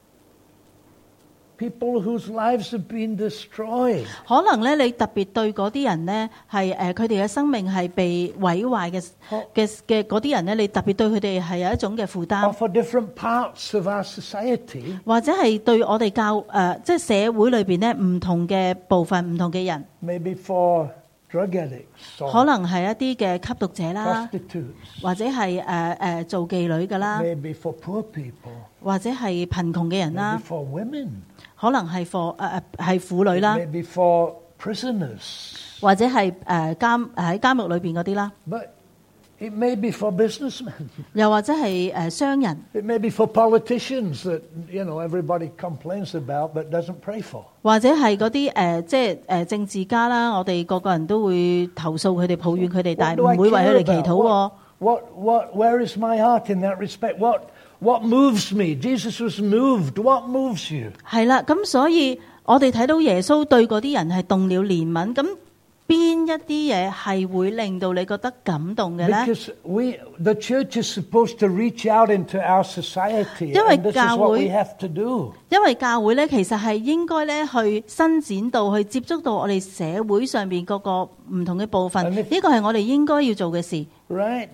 people whose lives have been destroyed. 可能咧你特別對嗰啲人咧係佢哋嘅生命係被毀壞嘅嗰啲人咧，你特別對佢哋係有一種嘅負 Or 擔， for different parts of our society. 或者係對我哋即係社會裏邊咧唔同嘅部分、唔同嘅人， Maybe for drug addicts 可 or 能係一啲嘅吸毒者啦， prostitutes. 或者係做妓女噶啦， Maybe for poor people. 或者係貧窮嘅人 Maybe 啦， for women. 可能係係婦女啦， Maybe for prisoners. 或者係喺監獄裏邊嗰啲啦。 But It may be for businessmen. 又或者係商人， It may be for politicians that, everybody complains about but doesn't pray for. 或者係嗰啲即係政治家啦，我哋個個人都會投訴佢哋、抱怨佢哋，但係唔會為佢哋祈禱喎。 Where is my heart in that respect? What moves me? Jesus was moved. What moves you? 係啦，咁所以我哋睇到耶穌對嗰啲人係動了憐憫，咁邊一啲嘢係會令到你覺得感動嘅咧？ Because the church is supposed to reach out into our society, 因為 and this is 教 what 會 we have to do. 因為教會咧，其實係應該咧去伸展到去接觸到我哋社會上邊各個唔同嘅部分， And 呢 if- 個係我哋應該要做嘅事。 Right?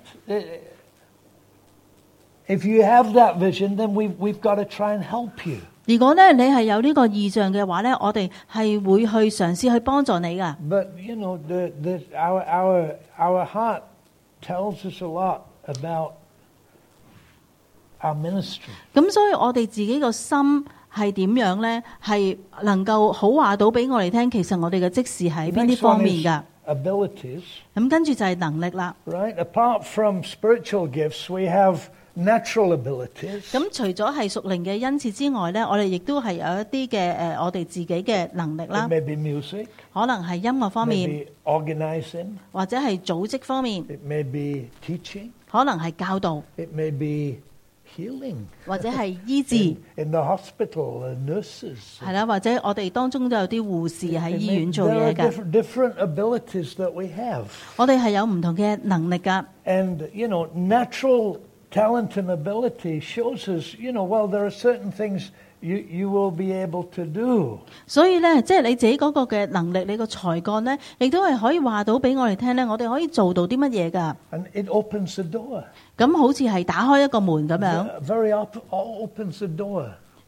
If you have that vision, then we've got to try and help you. 如果咧你係有呢個意象嘅話咧，我哋係會去嘗試去幫助你噶。 But our heart tells us a lot about our ministry. 咁所以我哋自己個心係點樣咧？係能夠好話到俾我哋聽，其實我哋嘅職事喺邊啲 Next 方 one 面 is 噶。 abilities. 咁跟住就係能力啦。 Right? Apart from spiritual gifts, we have natural abilities. 咁除咗係屬靈嘅恩賜之外咧，我哋亦都係有一啲嘅我哋自己嘅能力啦 It。may be music, 可能係音樂方面， maybe organizing, 或者係組織方面， it may be teaching, 可能係教導， it may be healing 或者係醫治， in the hospital, nurses. 係啦，或者我哋當中都有啲護士喺 It 醫 may- 院做 there 嘢 are 㗎。 different abilities that we have. 我哋係有唔同嘅能力㗎。 And, natural talent and ability shows us, well, there are certain things you will be able to do. 所以咧，即係你自己嗰個嘅能力，你個才幹咧，亦都係可以話到俾我哋聽咧，我哋可以做到啲乜嘢㗎。 And it opens the door. 咁好似係打開一個門咁樣。 Opens the door.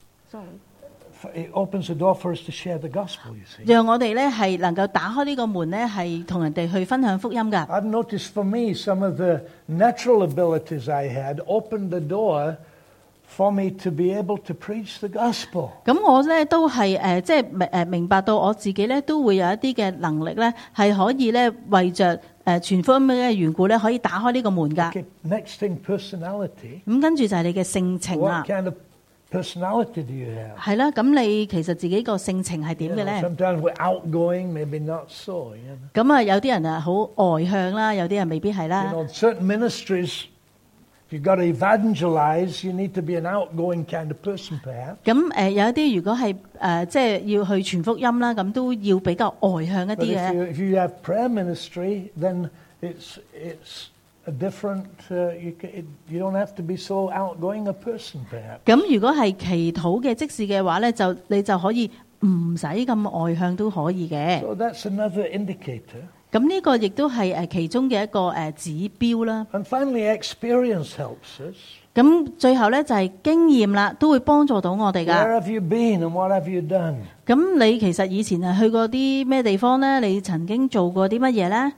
It opens the door for us to share the gospel, you see. 讓我哋咧係能夠打開呢個門咧，係同人哋去分享福音㗎。 I've noticed for me some of the natural abilities I had opened the door for me to be able to preach the gospel. 咁我咧都係即係明白到我自己咧都會有一啲嘅能力咧，係可以咧為着傳福音嘅緣故咧，可以打開呢個門㗎。 Okay, next thing, personality. 咁跟住就係你嘅性情啦 What。kind of personality do you have? 係啦，咁你其實自己個性情係點嘅咧？ Sometimes we're outgoing, maybe not so. 咁啊，有啲人啊好外向啦，有啲人未必係啦。 Certain ministries, if you've got to evangelize, you need to be an outgoing kind of person, perhaps. 咁有一啲如果係即係要去傳福音啦，咁都要比較外向一 But 啲嘅。 if you have prayer ministry, then it's a different. You don't have to be so outgoing a person, perhaps. 咁如果係祈禱嘅職事嘅話咧，你就可以唔使咁外向都可以嘅。 So that's another indicator. 咁呢個亦都係其中嘅一個指標啦。 And finally, experience helps us. 咁最後咧就係經驗啦，都會幫助到我哋 Where 噶。 have you been and what have you done? 咁你其實以前係去過啲咩地方咧？你曾經做過啲乜嘢咧？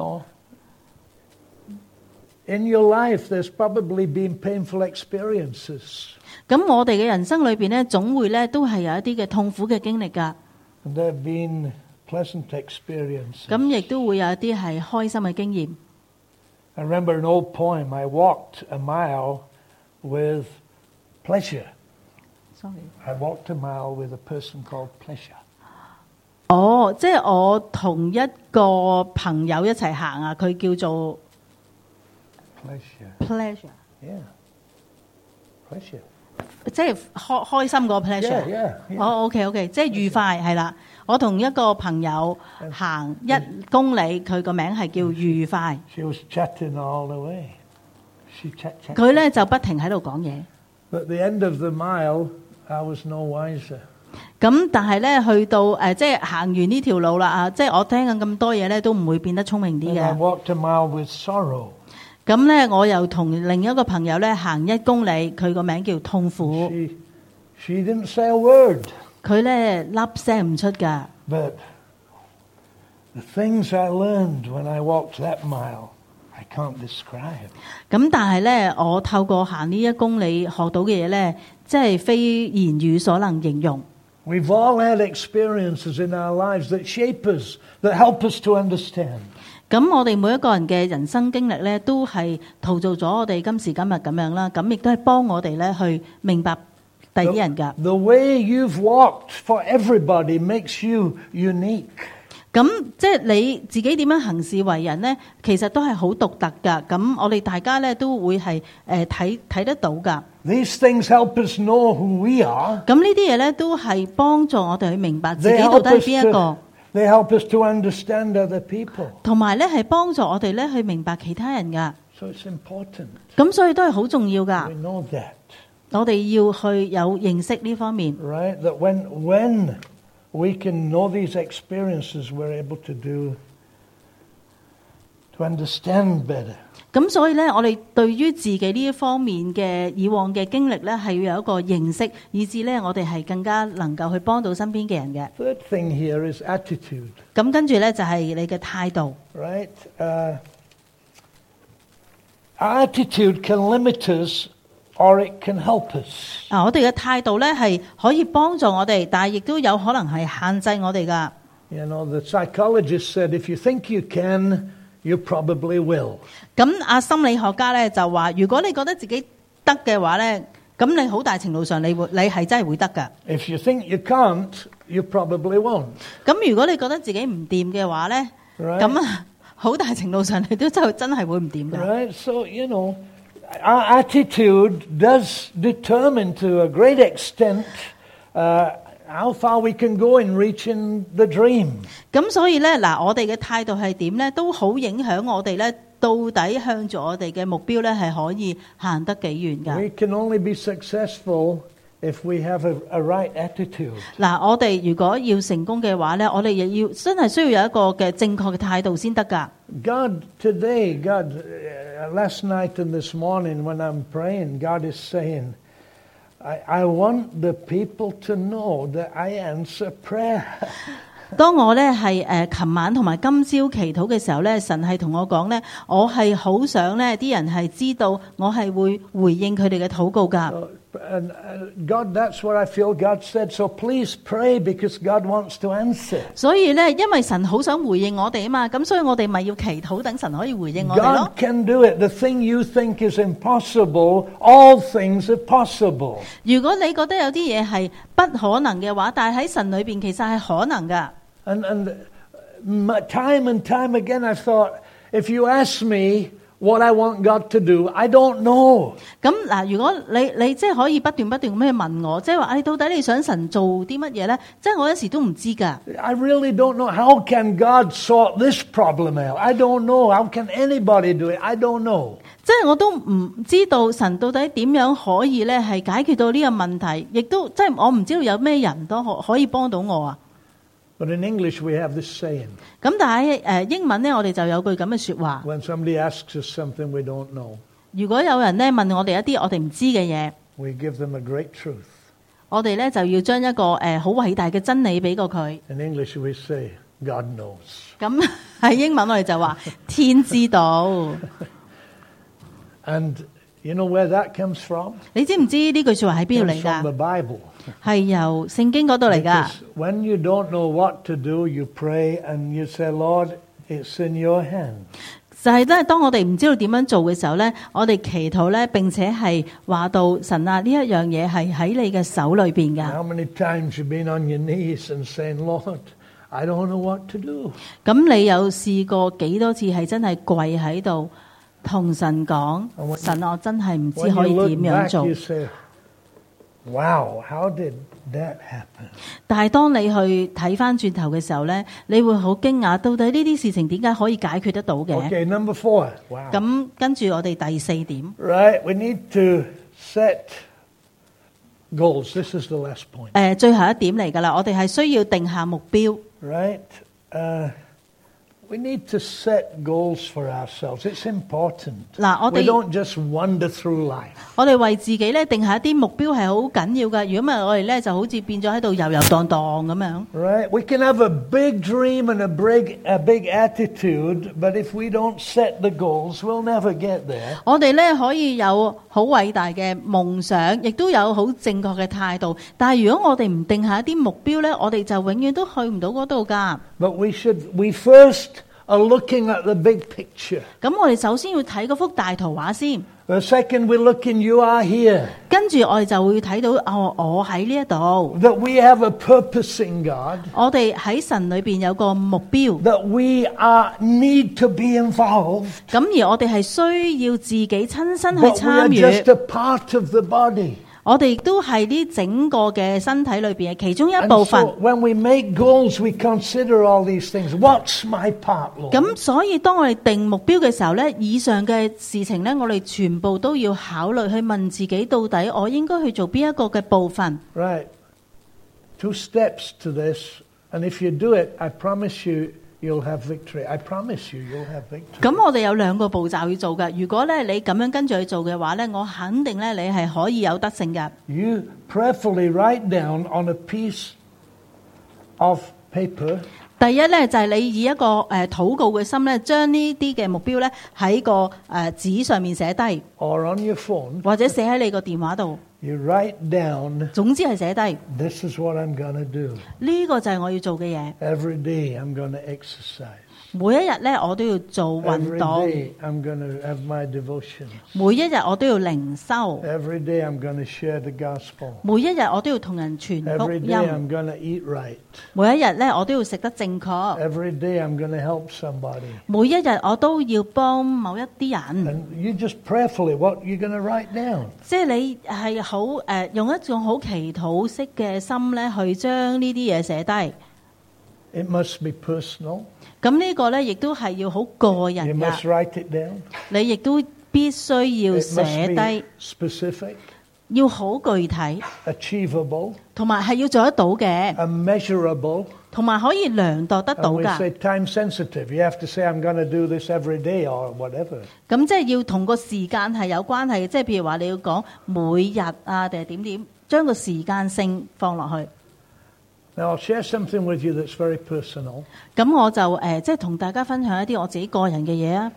In your life, there's probably been painful experiences. 咁我哋嘅人生裏邊咧，總會咧都係有一啲嘅痛苦嘅經歷噶。 And there have been pleasant experiences. 咁亦都會有一啲係開心嘅經驗。 I remember an old poem. I walked a mile with pleasure. Sorry。 I walked a mile with a person called Pleasure. 哦，即係我同一個朋友一齊行啊，佢叫做 Pleasure. pleasure， Yeah. Pleasure. 即係開心個 pleasure。 Yeah. 哦，OK，即係愉快係啦。我同一個朋友行1公里，佢個名係叫愉快。 She was chatting all the way. She chat. 佢咧就不停喺度講嘢。 But at the end of the mile, I was no wiser. 咁但係咧去到即係行完呢條路啦啊！即係我聽緊咁多嘢咧，都唔會變得聰明啲 And I 嘅。 walked a mile with sorrow. 咁咧我又同另一個朋友咧行1公里，佢個名叫痛苦。 She didn't say a word. 佢咧粒聲唔出㗎。 But the things I learned when I walked that mile, I can't describe. 咁但係咧，我透過行呢1公里學到嘅嘢咧，即係非言語所能形容。 We've all had experiences in our lives that shape us, that help us to understand. 咁我哋每一個人嘅人生經歷咧，都係陶造咗我哋今時今日咁樣啦。咁亦都係幫我哋咧去明白第啲人噶。 The way you've walked for everybody makes you unique. 咁即係你自己點樣行事為人咧，其實都係好獨特噶。咁我哋大家咧都會係睇得到噶。 These things help us know who we are. 咁呢啲嘢咧都係幫助我哋去明白自己到底係邊一個。 They help us to understand other people. 同埋咧係幫助我哋咧去明白其他人噶。 So it's important. 咁所以都係好重要噶。 We know that. 我哋要去有認識呢方面。 Right? That when we can know these experiences, we're able to understand better. 咁所以咧，我哋對於自己呢一方面嘅以往嘅經歷咧，係要有一個認識，以至咧我哋係更加能夠去幫到身邊嘅人嘅。 Third thing here is attitude. 咁跟住咧就係你嘅態度。 Right? Our attitude can limit us or it can help us. 我哋嘅態度咧係可以幫助我哋，但係亦都有可能係限制我哋噶。 You know, the psychologist said, if you think you can, you probably will. 咁心理學家咧就話，如果你覺得自己得嘅話咧，咁你好大程度上你係真係會得噶。 If you think you can't, you probably won't. 咁如果你覺得自己唔掂嘅話咧， Right? 咁好大程度上你都真係會唔掂噶。 Right? So, you know, our attitude does determine to a great extent how far we can go in reaching the dream. 咁所以咧，我哋嘅態度係點咧，都好影響我哋咧，到底向住我哋嘅目標咧，係可以行得幾遠噶。 We can only be successful if we have a right attitude. 我哋如果要成功嘅話咧，我哋亦要真係需要有一個嘅正確嘅態度先得噶。 God, last night and this morning when I'm praying, God is saying, I want the people to know that I answer prayer. 當我咧係琴晚同埋今朝祈禱嘅時候咧，神係同我講咧，我係好想咧啲人係知道我係會回應佢哋嘅禱告噶。 And God, that's what I feel God said. So please pray because God wants to answer. 所以咧，因為神好想回應我哋啊嘛，咁所以我哋咪要祈禱，等神可以回應我哋咯。 God can do it. The thing you think is impossible, all things are possible. 如果你覺得有啲嘢係不可能嘅話，但係喺神裏邊其實係可能噶。 And time and time again I thought, if you ask me what I want God to do, I don't know. 咁如果你即係可以不斷咁樣問我，即係話到底你想神做啲乜嘢咧？即係我有時都唔知噶。 I really don't know. How can God sort this problem out? I don't know. How can anybody do it? I don't know. 即係我都唔知道神到底點樣可以咧係解決到呢個問題，亦都即係我唔知道有咩人都可以幫到我啊。 But in English we have this saying. 咁但係英文咧，我哋就有句咁嘅說話。 When somebody asks us something we don't know, 如果有人咧問我哋一啲我哋唔知嘅嘢， we give them a great truth. 我哋咧就要將一個好偉大嘅真理俾過佢。 In English we say, God knows. 咁喺英文我哋就話天知道。 And you know where that comes from? 你知唔知呢句說話喺邊度 It 嚟 comes from 噶？ the Bible. 係由聖經嗰度嚟噶。 Because when you don't know what to do, you pray and you say, Lord, it's in your hand. 就係咧，當我哋唔知道點樣做嘅時候咧，我哋祈禱咧，並且係話到神啊，呢一樣嘢係喺你嘅手裏邊噶。 How many times you've been on your knees and saying, Lord, I don't know what to do. 咁你有試過幾多次係真係跪喺度同神講，神我真係唔知 When 可 you 以 look 點樣 back, 做。 you say, wow, how did that happen? 但係當你去睇翻轉頭嘅時候咧，你會好驚訝，到底呢啲事情點解可以解決得到嘅？ Okay, number 4. Wow. 咁跟住我哋第4點， Right, we need to set goals. This is the last point. 最後一點嚟噶啦，我哋係需要定下目標。 Right? We need to set goals for ourselves. It's important. 我哋 We don't just wander through life. 我哋為自己咧定下一啲目標係好緊要噶，如果唔係我哋咧就好似變咗喺度遊遊蕩蕩咁樣。 Right? We can have a big dream and a big attitude, but if we don't set the goals, we'll never get there. 我哋咧可以有好偉大嘅夢想，亦都有好正確嘅態度，但係如果我哋唔定下一啲目標咧，我哋就永遠都去唔到嗰度噶。 But we first are looking at the big picture. 咁我哋首先要睇嗰幅大圖畫先， The second, we're looking, you are here. 跟住我哋就會睇到我喺呢一度， That we have a purpose in God. 我哋喺神裏邊有個目標， That we need to be involved. 咁而我哋係需要自己親身去 But we are 參與。 just a part of the body. 我哋亦都係呢整個嘅身體裏邊嘅其中一 And 部分。 so when we make goals, we consider all these things. What's my part, Lord? 咁所以當我哋定目標嘅時候呢，以上嘅事情呢，我哋全部都要考慮，去問自己到底我應該去做邊一個嘅部分。 Right. 2 steps to this. And if you do it, I promise you, you'll have victory. I promise you, you'll have victory. 咁我哋有2個步驟要做嘅。如果咧你咁樣跟住去做嘅話呢，我肯定咧你係可以有得勝嘅。 You prayerfully write down on a piece of paper. 第一呢，就係你以一個禱告嘅心呢，將呢啲嘅目標呢喺個紙上面寫低， Or on your phone, 或者寫喺你個電話度。 you write down, 總之係寫低 this is what I'm going to do. 呢個就係我要做嘅嘢。 Every day I'm going to exercise. 每一日呢，我都要做運 Every 動。 day I'm going to have my devotions. 每一日我都要靈修， Every day I'm going to share the gospel. 每一日我都要同人傳福 Every 音， day I'm going to eat right. 每一日咧我都要食得正確， Every day I'm going to help somebody. 每一日我都要幫某一啲人。 And you just prayerfully, what you're going to write down. 即係你係好用一種好祈禱式嘅心咧，去將呢啲嘢寫低。 It must be personal. 咁呢個咧亦都係要好個 You 人 must 㗎， write it down. 你亦都必須要 It 寫 must 低 be，specific, 要好具體， achievable, 同埋係要做得到嘅， and measurable. 同埋可以量度得到 And we 㗎。 say time sensitive. You have to say, I'm going to do this every day or whatever. 咁即係要同個時間係有關係嘅，即係譬如話你要講每日啊，定係點點，將個時間性放落去。 Now, I'll share something with you that's very personal. 咁我就即係同大家分享一啲我自己個人嘅嘢啊。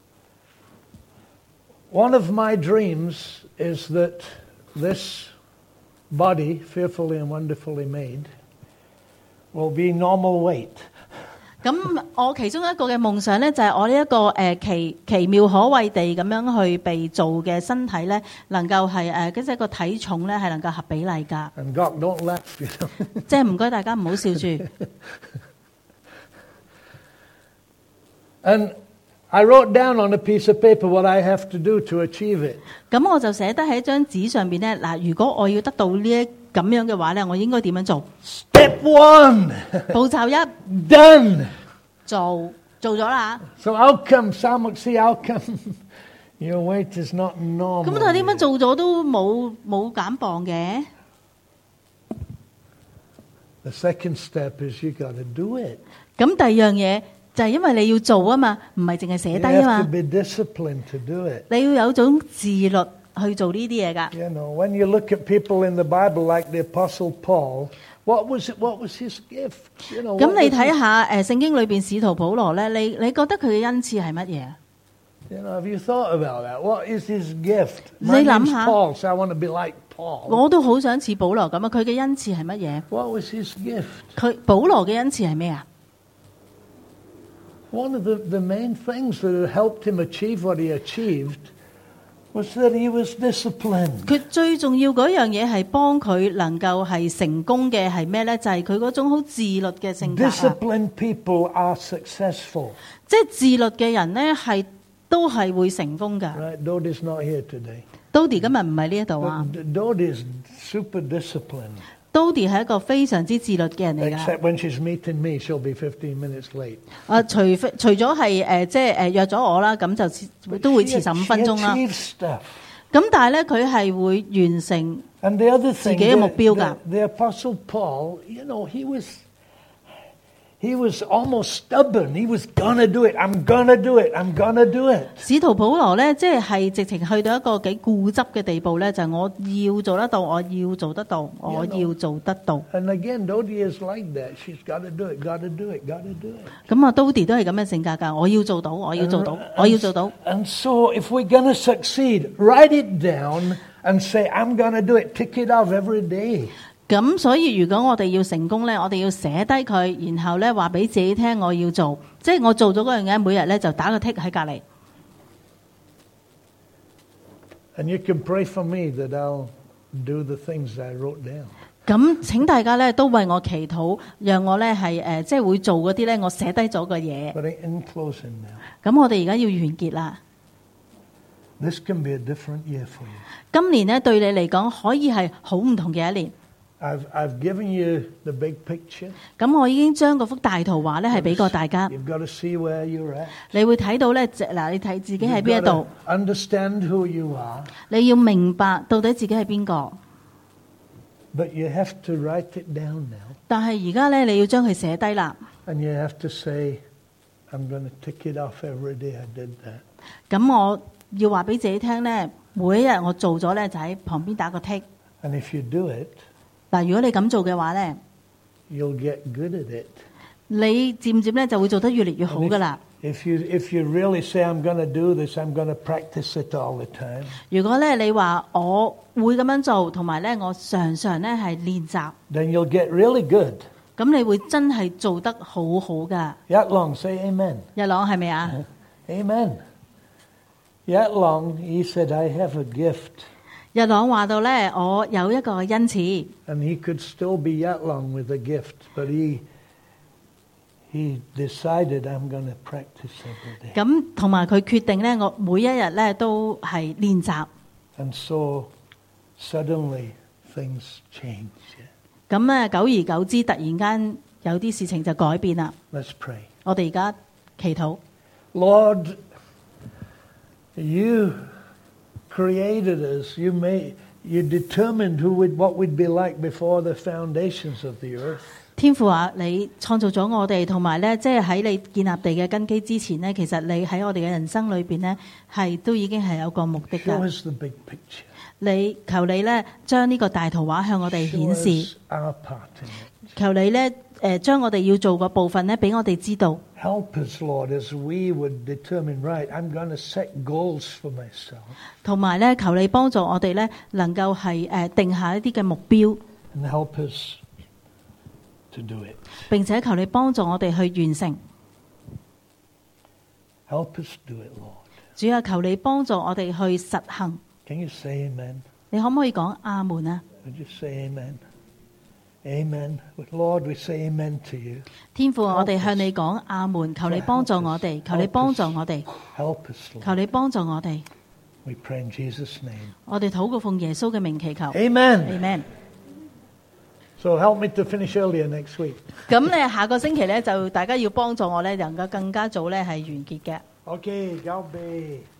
One of my dreams is that this body, fearfully and wonderfully made, will be normal weight. 咁我其中一個嘅夢想咧，就係我呢一個奇妙可畏地咁樣去被造嘅身體咧，能夠係即係個體重咧係能夠合比例㗎。 And God, don't laugh, you know. 即係唔該大家唔好笑住。 And I wrote down on a piece of paper what I have to do to achieve it. 咁我就寫得喺張紙上邊咧。嗱，如果我要得到呢咁樣嘅話咧，我應該點樣做？ Step 1, 步驟一， done. 做咗啦。 So outcome, see outcome. Your weight is not normal. 咁但係點解做咗都冇減磅嘅？ The second step is you got to do it. 咁第二樣嘢就係因為你要做啊嘛，唔係淨係寫 You 低啊 have to 嘛， be disciplined to do it. 你要有種自律去做呢啲嘢㗎。 You know, when you look at people in the Bible like the Apostle Paul, what was his gift? You know, 咁 what 你 was 睇 his- 下使徒裏邊使徒保羅咧，你覺得佢嘅恩賜係乜嘢？ You know, have you thought about that? What is his gift? 你 My 諗 name's 下。 Paul, so I want to be like Paul. 我都好想似保羅咁啊！佢嘅恩賜係乜嘢？ What was his gift? 佢保羅嘅恩賜係咩啊？ One of the main things that helped him achieve what he achieved was that he was disciplined. 佢最重要嗰樣嘢係幫佢能夠係成功嘅係咩咧？就係佢嗰種好自律嘅性格啊！ Disciplined people are successful. 即係自律嘅人咧，都係會成功㗎。 Right? Dodi's not here today. Dodie 今日唔喺呢一度啊 But Dodi's super disciplined. Dodie 係一個非常之自律嘅人嚟㗎。 Except when she's meeting me, she'll be 15 minutes late. 除咗係即係約咗我啦，咁就都會遲15分鐘啦。 She achieves stuff. 咁但係咧，佢係會完成 And the other thing, 自己嘅目標㗎。 the Apostle Paul, you know, he was almost stubborn. He was gonna do it. I'm gonna do it. I'm gonna do it. 使徒保羅咧，即係直情去到一個幾固執嘅地步咧，就係我要做得到，我要做得到，我要做得到。 And again, Dodi is like that. She's got to do it. Got to do it. Got to do it. 咁啊，Dodie 都係咁嘅性格㗎，我要做到，我要做到，我要做到。 And so, if we're gonna succeed, write it down and say, "I'm gonna do it." Tick it off every day. 咁所以如果我哋要成功咧，我哋要寫低佢，然後咧話俾自己聽我要做，即係我做咗嗰樣嘢，每日咧就打個 tick 喺隔離。 And you can pray for me that I'll do the things I wrote down. 咁請大家咧都為我祈禱，讓我咧係即係會做嗰啲咧我寫低咗嘅嘢。 But in closing now, 咁我哋而家要完結啦。 this can be a different year for you. 今年咧對你嚟講可以係好唔同嘅一年。 I've given you the big picture. 咁我已經將嗰幅大圖畫咧係俾過大家， You've got to see where you're at. 你會睇到咧嗱，你睇自己喺 You've 邊一 got 度， to understand who you are, 你要明白到底自己係邊個。 but you have to write it down now. 但係而家咧你要將佢寫低啦。 And you have to say, I'm going to tick it off every day I did that. 咁我要話俾自己聽咧，每一日我做咗咧就喺旁邊打個 tick。 And if you do it, 嗱，如果你咁做嘅話咧， you'll get good at it. 你漸漸咧就會做得越嚟越好噶啦。 If you really say, I'm going to do this, I'm going to practice it all the time, 如果咧你話我會咁樣做，同埋咧我常常咧係練習， then you'll get really good. 咁你會真係做得好好噶。 Yat Long, say amen. 日朗係咪啊？ Amen. Yat Long, he said, I have a gift. 日朗話到咧，我有一個恩賜， And he could still be Yat Long with a gift, but he decided, I'm going to practice every day. 咁同埋佢決定咧，我每一日咧都係練習。 And so suddenly things change. 咁咧久而久之，突然間有啲事情就改變啦。 Let's pray. 我哋而家祈禱， Lord, you created us. You determined what we'd be like before the foundations of the earth. 天父啊，你創造咗我哋，同埋咧，即係喺你建立地嘅根基之前咧，其實你喺我哋嘅人生裏邊咧，係都已經係有個目的 Show 㗎。 us the big picture. 你求你咧，將呢個大圖畫向我哋 Show 顯示， us our part in it. 求你咧，將我哋要做嘅部分咧，俾我哋知道。 Help us, Lord, as we would determine, right, I'm going to set goals for myself. 同埋咧，求你幫助我哋咧，能夠係定下一啲嘅目標， And help us to do it. 並且求你幫助我哋去完成。 Help us do it, Lord. 主啊，求你幫助我哋去實行。 Can you say amen? 你可唔可以講阿門啊？ Would you say amen? Amen. Lord, we say amen to you. 天父，我哋向你講阿門，求你幫助我哋，求你幫助我哋， Help us, 求 Lord. 你幫助我哋。 We pray in Jesus' name. 我哋禱告奉耶穌嘅名祈求。 Amen. Amen。 So help me to finish earlier next week. 咁咧，下個星期咧就大家要幫助我咧，能夠更加早咧係完結嘅。 Okay, Galbe.